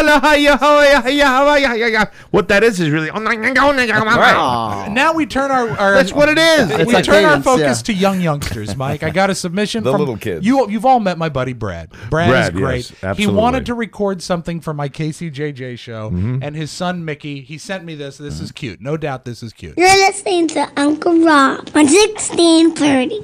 what that is really. Now we turn our That's what it is. We turn our focus to young youngsters, Mike. I got a submission The from little kids. You've all met my buddy Brad. Brad is great. yes, absolutely. He wanted to record something for my KCJJ show, and his son Mickey. He sent me this. This is cute. No doubt, this is cute. You're listening to Uncle Rob on 1630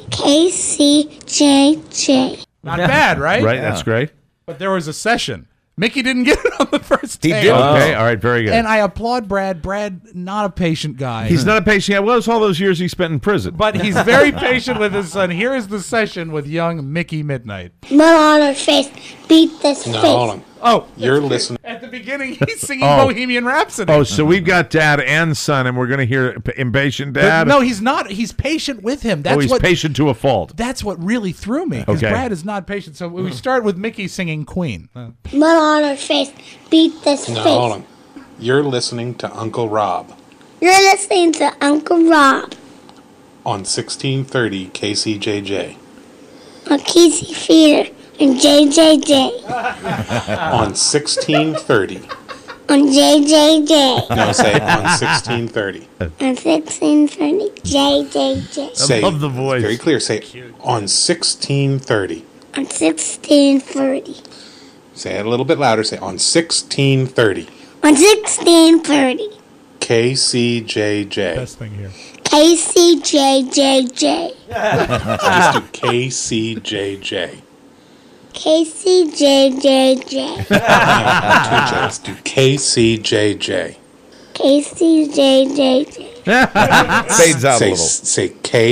KCJJ. Not bad, right? Right, that's great. But there was a session. Mickey didn't get it on the first He take. did. Okay, all right, very good. And I applaud Brad. Brad, not a patient guy. He's not a patient. What was all those years he spent in prison? But he's very patient with his son. Here is the session with young Mickey Midnight. But on her face, beat this face. hold on. Oh, You're listening. at the beginning, he's singing Oh. Bohemian Rhapsody. Oh, so we've got dad and son, and we're going to hear impatient But dad? no, he's not. He's patient with him. That's he's what. patient to a fault. That's what really threw me. Because Okay. Brad is not patient. So we start with Mickey singing Queen. But on her face, beat this No, face. hold on. You're listening to Uncle Rob You're listening to Uncle Rob on 1630 KCJJ. on Casey Feeder and JJJ On 1630. on JJJ No, say on 1630. on 1630 JJJ Say, love the voice. Very clear. Say on 1630. on 1630 Say it a little bit louder. Say on 1630. on 1630 KCJJ. Best thing here. KCJJJ Just do KCJJ. KCJJJ Two J's. Do KCJJ. KCJJJ Fades out a Say, little. say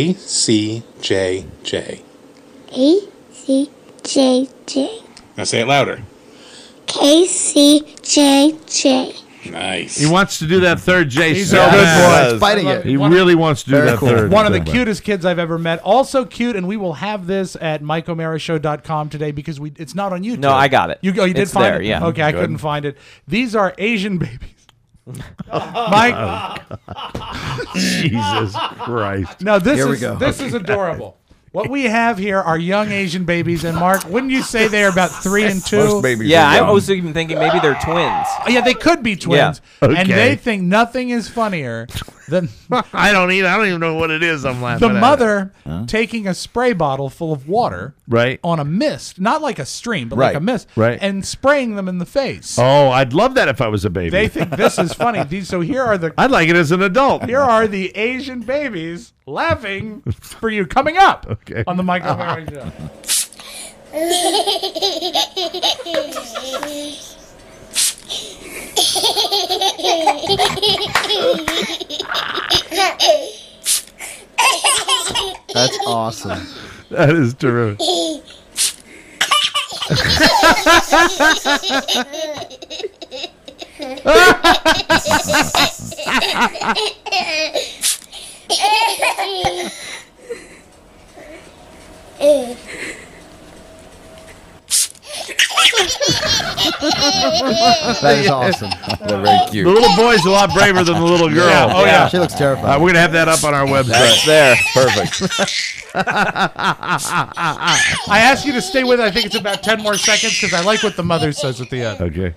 KCJJ. KCJJ Now say it louder. KCJJ Nice. He wants to do that third J He's so a good bad. boy. He's fighting it. He really wants to do Very that cool. third. One of the thing. cutest kids I've ever met. Also cute, and we will have this at MikeO'MaraShow.com today because it's not on YouTube. No, I got it. You did It's find there, it? yeah. Okay, I Good. couldn't find it. These are Asian babies. Mike, Jesus Christ. no, Here we go. this is adorable. What we have here are young Asian babies, and Mark, wouldn't you say they are about 3 and 2? Most babies Yeah, are I young. was even thinking maybe they're twins. Oh, yeah, they could be twins, Yeah. and Okay. they think nothing is funnier than I don't even know what it is. I'm laughing the at. mother taking a spray bottle full of water Right. on a mist, not like a stream, but like Right. a mist, Right. and spraying them in the face. Oh, I'd love that if I was a baby. They think this is funny. So here are the I'd like it as an adult. here are the Asian babies laughing for you coming up Okay. on the Mike O'Mara Show. That's awesome. That is terrific. That is awesome. They're very The cute. little boy's a lot braver than the little girl. Yeah. Oh, yeah. She looks terrified. We're going to have that up on our website. That's there. Perfect. I ask you to stay with it. I think it's about 10 more seconds because I like what the mother says at the end. Okay.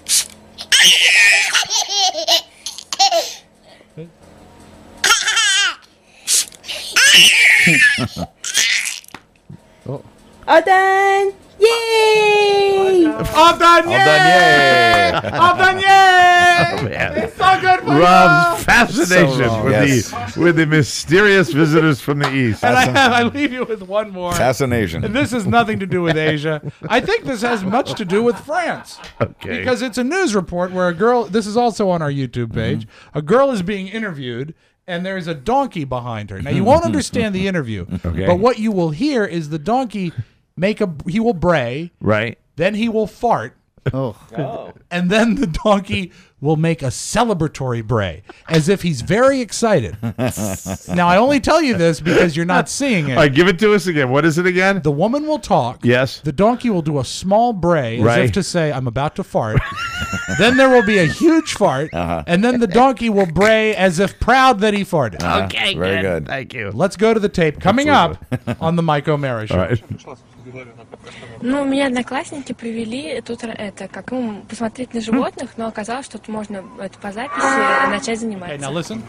All done! Yay! All done, yay! All done, yay! Oh, man. It's so good for Rob's you. fascination So wrong. with the mysterious visitors from the east. And I leave you with one more. Fascination. And this has nothing to do with Asia. I think this has much to do with France. Okay. Because it's a news report where a girl, this is also on our YouTube page, a girl is being interviewed and there's a donkey behind her. Now, you won't understand the interview, Okay. but what you will hear is the donkey he will bray, Right. then he will fart, Oh. And then the donkey will make a celebratory bray, as if he's very excited. Now, I only tell you this because you're not seeing it. All right, give it to us again. What is it again? The woman will talk. Yes. The donkey will do a small bray, as Right. if to say, I'm about to fart. Then there will be a huge fart, and then the donkey will bray as if proud that he farted. Okay, very good. Thank you. Let's go to the tape coming up on the Mike O'Mara Show. All right. Ну, меня одноклассники привели тут это как посмотреть на животных, но оказалось, что тут можно это по записи начать заниматься. Okay, now listen.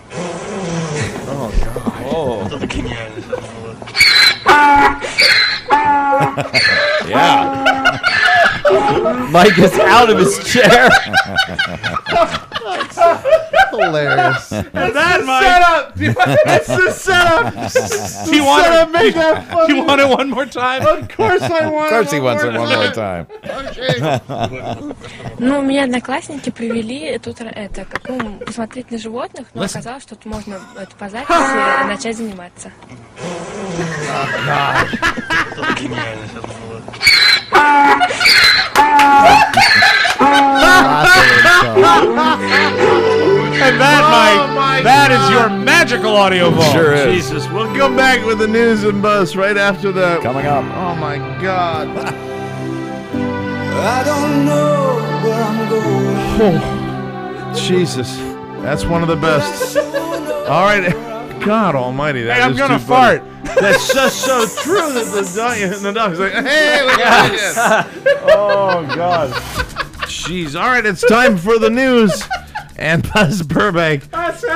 Yeah. Mike is out of his chair. Hilarious. Setup. It's the setup. Do you want to make that funny? Do you want it one more time? Of course I want. Of course he wants it one more time. Ну, меня одноклассники привели тут это как посмотреть на животных, но оказалось, что тут можно это по записи начать заниматься. And that, Mike, that is your magical audio vault. Sure is. Jesus, we'll come back with the news and buzz right after that. Coming up. Oh, my God. I don't know where I'm going. Oh, Jesus. That's one of the best. All right. God almighty. That Hey, I'm is gonna too funny. fart. That's just so true that the dog's like, hey, look at this. Oh, God. Jeez. All right, it's time for the news. And Buzz Burbank,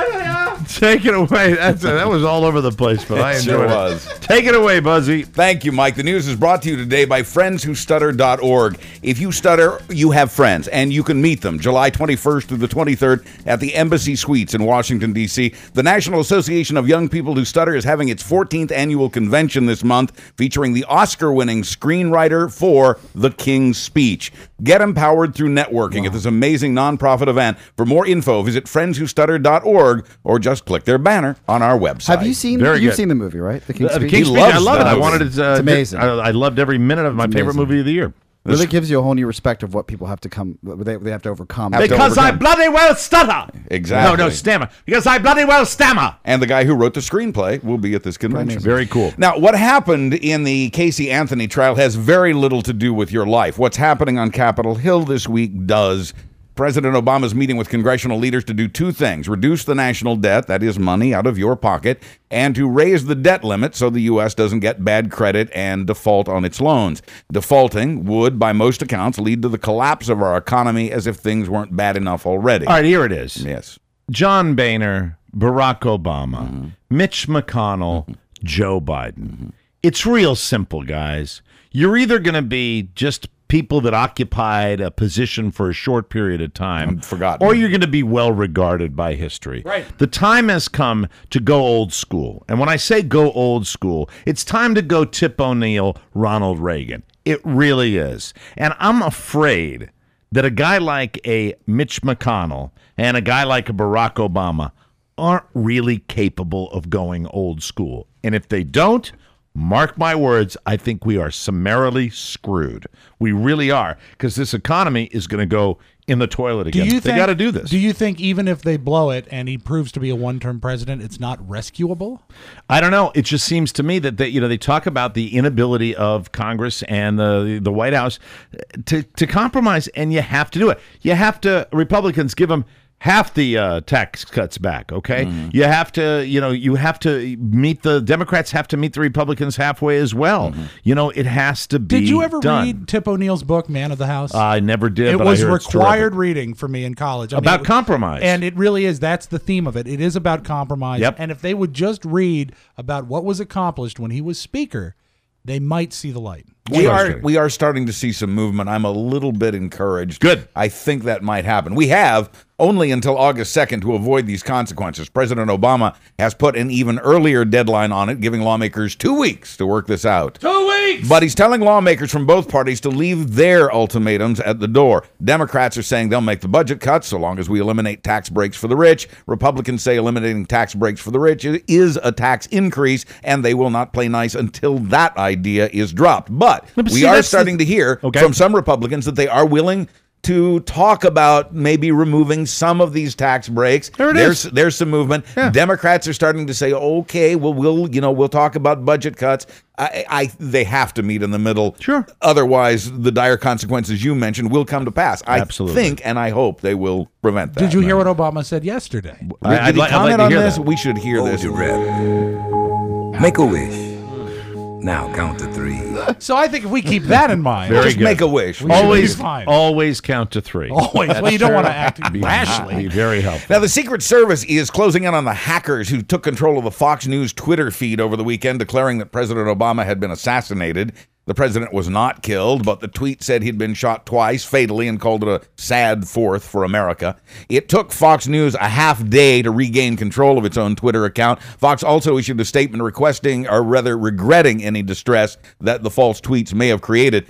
take it away. That was all over the place, but I It enjoyed sure it. was. Take it away, Buzzy. Thank you, Mike. The news is brought to you today by friendswhostutter.org. If you stutter, you have friends, and you can meet them July 21st through the 23rd at the Embassy Suites in Washington, D.C. The National Association of Young People Who Stutter is having its 14th annual convention this month, featuring the Oscar-winning screenwriter for The King's Speech. Get empowered through networking at this amazing nonprofit event. For more info, visit friendswhostutter.org or just click their banner on our website. Have you seen? Very You've good. seen the movie, right? The King's The Speech. King's Speech, I love it. I wanted it. It's amazing. I loved every minute of my favorite movie of the year. Really gives you a whole new respect of what people have to come. They have to overcome. Because I bloody well stutter. Exactly. No, stammer. Because I bloody well stammer. And the guy who wrote the screenplay will be at this convention. Very cool. Now, what happened in the Casey Anthony trial has very little to do with your life. What's happening on Capitol Hill this week does. President Obama's meeting with congressional leaders to do two things: reduce the national debt, that is money out of your pocket, and to raise the debt limit so the U.S. doesn't get bad credit and default on its loans. Defaulting would, by most accounts, lead to the collapse of our economy as if things weren't bad enough already. All right, here it is. Yes. John Boehner, Barack Obama, Mitch McConnell, Joe Biden. It's real simple, guys. You're either going to be just people that occupied a position for a short period of time, or you're going to be well regarded by history. Right. The time has come to go old school. And when I say go old school, it's time to go Tip O'Neill, Ronald Reagan. It really is. And I'm afraid that a guy like a Mitch McConnell and a guy like a Barack Obama aren't really capable of going old school. And if they don't, mark my words, I think we are summarily screwed. We really are, because this economy is going to go in the toilet again. They got to do this. Do you think even if they blow it and he proves to be a one-term president, it's not rescuable? I don't know. It just seems to me that they talk about the inability of Congress and the White House to compromise, and you have to do it. You have to. Republicans give them half the tax cuts back, okay? You have to, you have to meet the Democrats have to meet the Republicans halfway as well. It has to be Did you ever done. read Tip O'Neill's book, Man of the House? I never did, It but I was hear it's required terrific. reading for me in college. About compromise. And it really is. That's the theme of it. It is about compromise. Yep. And if they would just read about what was accomplished when he was speaker, they might see the light. We are starting to see some movement. I'm a little bit encouraged. Good. I think that might happen. We have only until August 2nd to avoid these consequences. President Obama has put an even earlier deadline on it, giving lawmakers 2 weeks to work this out. 2 weeks! But he's telling lawmakers from both parties to leave their ultimatums at the door. Democrats are saying they'll make the budget cuts so long as we eliminate tax breaks for the rich. Republicans say eliminating tax breaks for the rich is a tax increase, and they will not play nice until that idea is dropped. But we are starting to hear from some Republicans that they are willing to talk about maybe removing some of these tax breaks. There's some movement. Yeah. Democrats are starting to say, okay, well, we'll talk about budget cuts. They have to meet in the middle. Sure. Otherwise, the dire consequences you mentioned will come to pass. Absolutely. I think and I hope they will prevent that. Did you hear what Obama said yesterday? Did he comment on this? We should hear this. Make a wish. Now count to 3. So I think if we keep that in mind, just make a wish. Always count to 3. Always. Well, you don't want to act rashly. Be very helpful. Now, the Secret Service is closing in on the hackers who took control of the Fox News Twitter feed over the weekend, declaring that President Obama had been assassinated. The president was not killed, but the tweet said he'd been shot twice fatally and called it a sad fourth for America. It took Fox News a half day to regain control of its own Twitter account. Fox also issued a statement regretting any distress that the false tweets may have created.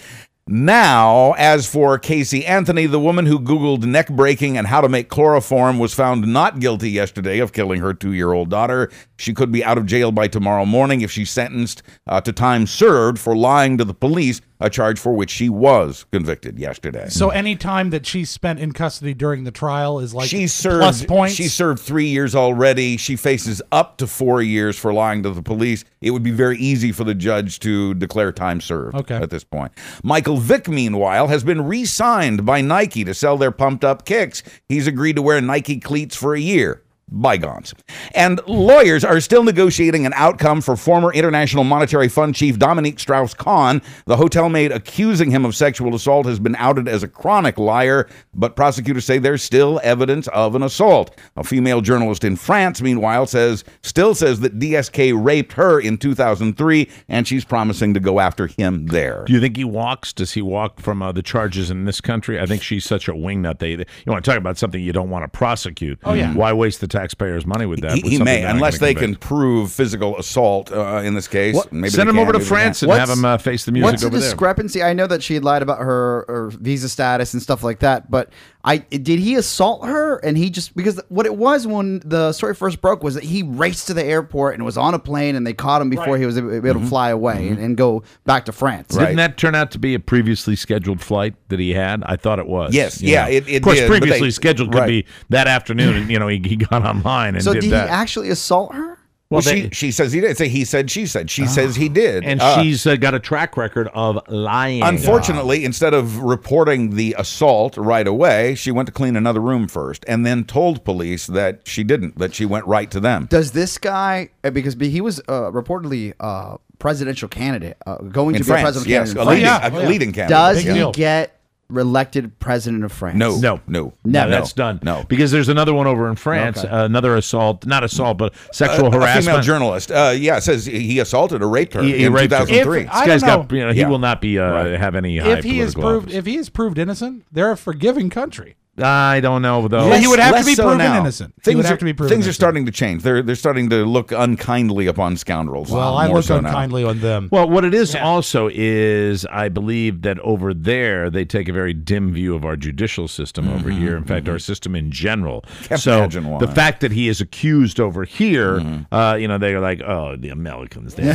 Now, as for Casey Anthony, the woman who Googled neck breaking and how to make chloroform was found not guilty yesterday of killing her 2-year-old daughter. She could be out of jail by tomorrow morning if she's sentenced to time served for lying to the police, a charge for which she was convicted yesterday. So any time that she spent in custody during the trial is like she served, plus points? She served 3 years already. She faces up to 4 years for lying to the police. It would be very easy for the judge to declare time served at this point. Michael Vick, meanwhile, has been re-signed by Nike to sell their pumped-up kicks. He's agreed to wear Nike cleats for a year. Bygones. And lawyers are still negotiating an outcome for former International Monetary Fund chief Dominique Strauss-Kahn. The hotel maid accusing him of sexual assault has been outed as a chronic liar, but prosecutors say there's still evidence of an assault. A female journalist in France, meanwhile, says that DSK raped her in 2003, and she's promising to go after him there. Do you think he walks? Does he walk from the charges in this country? I think she's such a wingnut. You want to talk about something you don't want to prosecute. Oh, yeah. Why waste the taxpayers' money with that? He may, unless they can prove physical assault in this case. Maybe send him over to France and have him face the music over there. What's the discrepancy? I know that she had lied about her visa status and stuff like that, but did he assault her? And he just, because what it was when the story first broke was that he raced to the airport and was on a plane and they caught him before he was able to fly away and go back to France. Didn't that turn out to be a previously scheduled flight that he had? I thought it was. Yes, it of course, previously scheduled could be that afternoon, and he got online and so did he that. actually assault her? Well, she says he did. He said, she said. She says he did. And she's got a track record of lying. Unfortunately, instead of reporting the assault right away, she went to clean another room first and then told police that she didn't, that she went right to them. Does this guy, because he was reportedly presidential candidate, going in to France, be a presidential yes, candidate. a leading candidate. Does he get elected president of France? No. That's done. No, because there's another one over in France, another assault, not assault, but sexual harassment. A female journalist, says he assaulted or raped her in raped 2003. This guy's got, he will not be have any high political office. If he is proved innocent, they're a forgiving country. I don't know, though. He would have to be proven innocent. Things are starting to change. They're starting to look unkindly upon scoundrels. Well, I look unkindly on them. Well, what it is also is, I believe that over there they take a very dim view of our judicial system over here. In fact, our system in general. So the fact that he is accused over here, they're like, oh, the Americans. But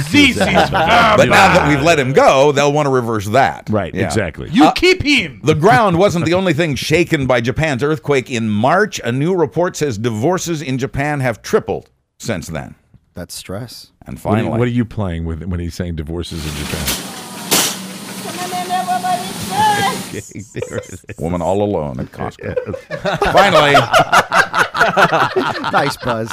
now that we've let him go, they'll want to reverse that. Right, exactly. You keep him. The ground wasn't the only thing shaken by Japan's earthquake in March. A new report says divorces in Japan have tripled since then. That's stress. And finally, what are you playing with when he's saying divorces in Japan? Woman all alone at Costco. Finally, nice buzz.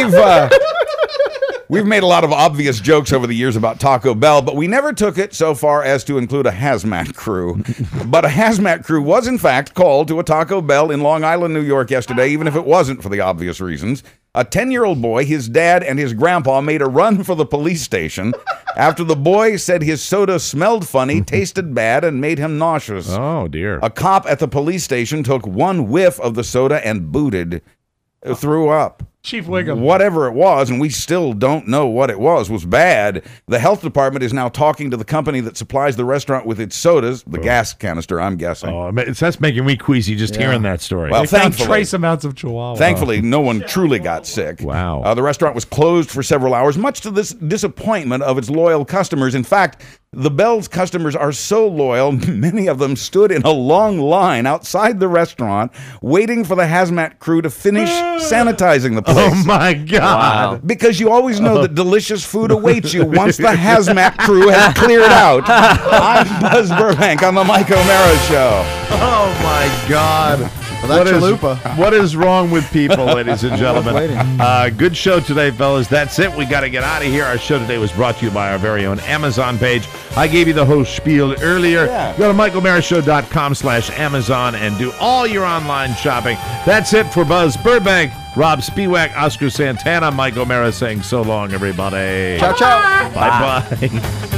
We've made a lot of obvious jokes over the years about Taco Bell, but we never took it so far as to include a hazmat crew. But a hazmat crew was, in fact, called to a Taco Bell in Long Island, New York yesterday, even if it wasn't for the obvious reasons. A 10-year-old boy, his dad, and his grandpa made a run for the police station after the boy said his soda smelled funny, tasted bad, and made him nauseous. Oh, dear. A cop at the police station took one whiff of the soda and threw up. Chief Wiggum. Whatever it was, and we still don't know what it was bad. The health department is now talking to the company that supplies the restaurant with its sodas, the gas canister, I'm guessing. Oh, that's making me queasy just hearing that story. Well, they found trace amounts of Chihuahua. Thankfully, no one truly got sick. Wow. The restaurant was closed for several hours, much to this disappointment of its loyal customers. In fact, The Bell's customers are so loyal, many of them stood in a long line outside the restaurant waiting for the hazmat crew to finish sanitizing the place. Oh, my God. Because you always know that delicious food awaits you once the hazmat crew has cleared out. I'm Buzz Burbank on the Mike O'Mara Show. Oh, my God. Well, that chalupa. What is wrong with people, ladies and gentlemen? Good show today, fellas. That's it. We got to get out of here. Our show today was brought to you by our very own Amazon page. I gave you the whole spiel earlier. Go to MikeO'MaraShow.com/Amazon and do all your online shopping. That's it for Buzz Burbank, Rob Spiewak, Oscar Santana, Mike O'Mara saying so long, everybody. Ciao, ciao. Bye-bye.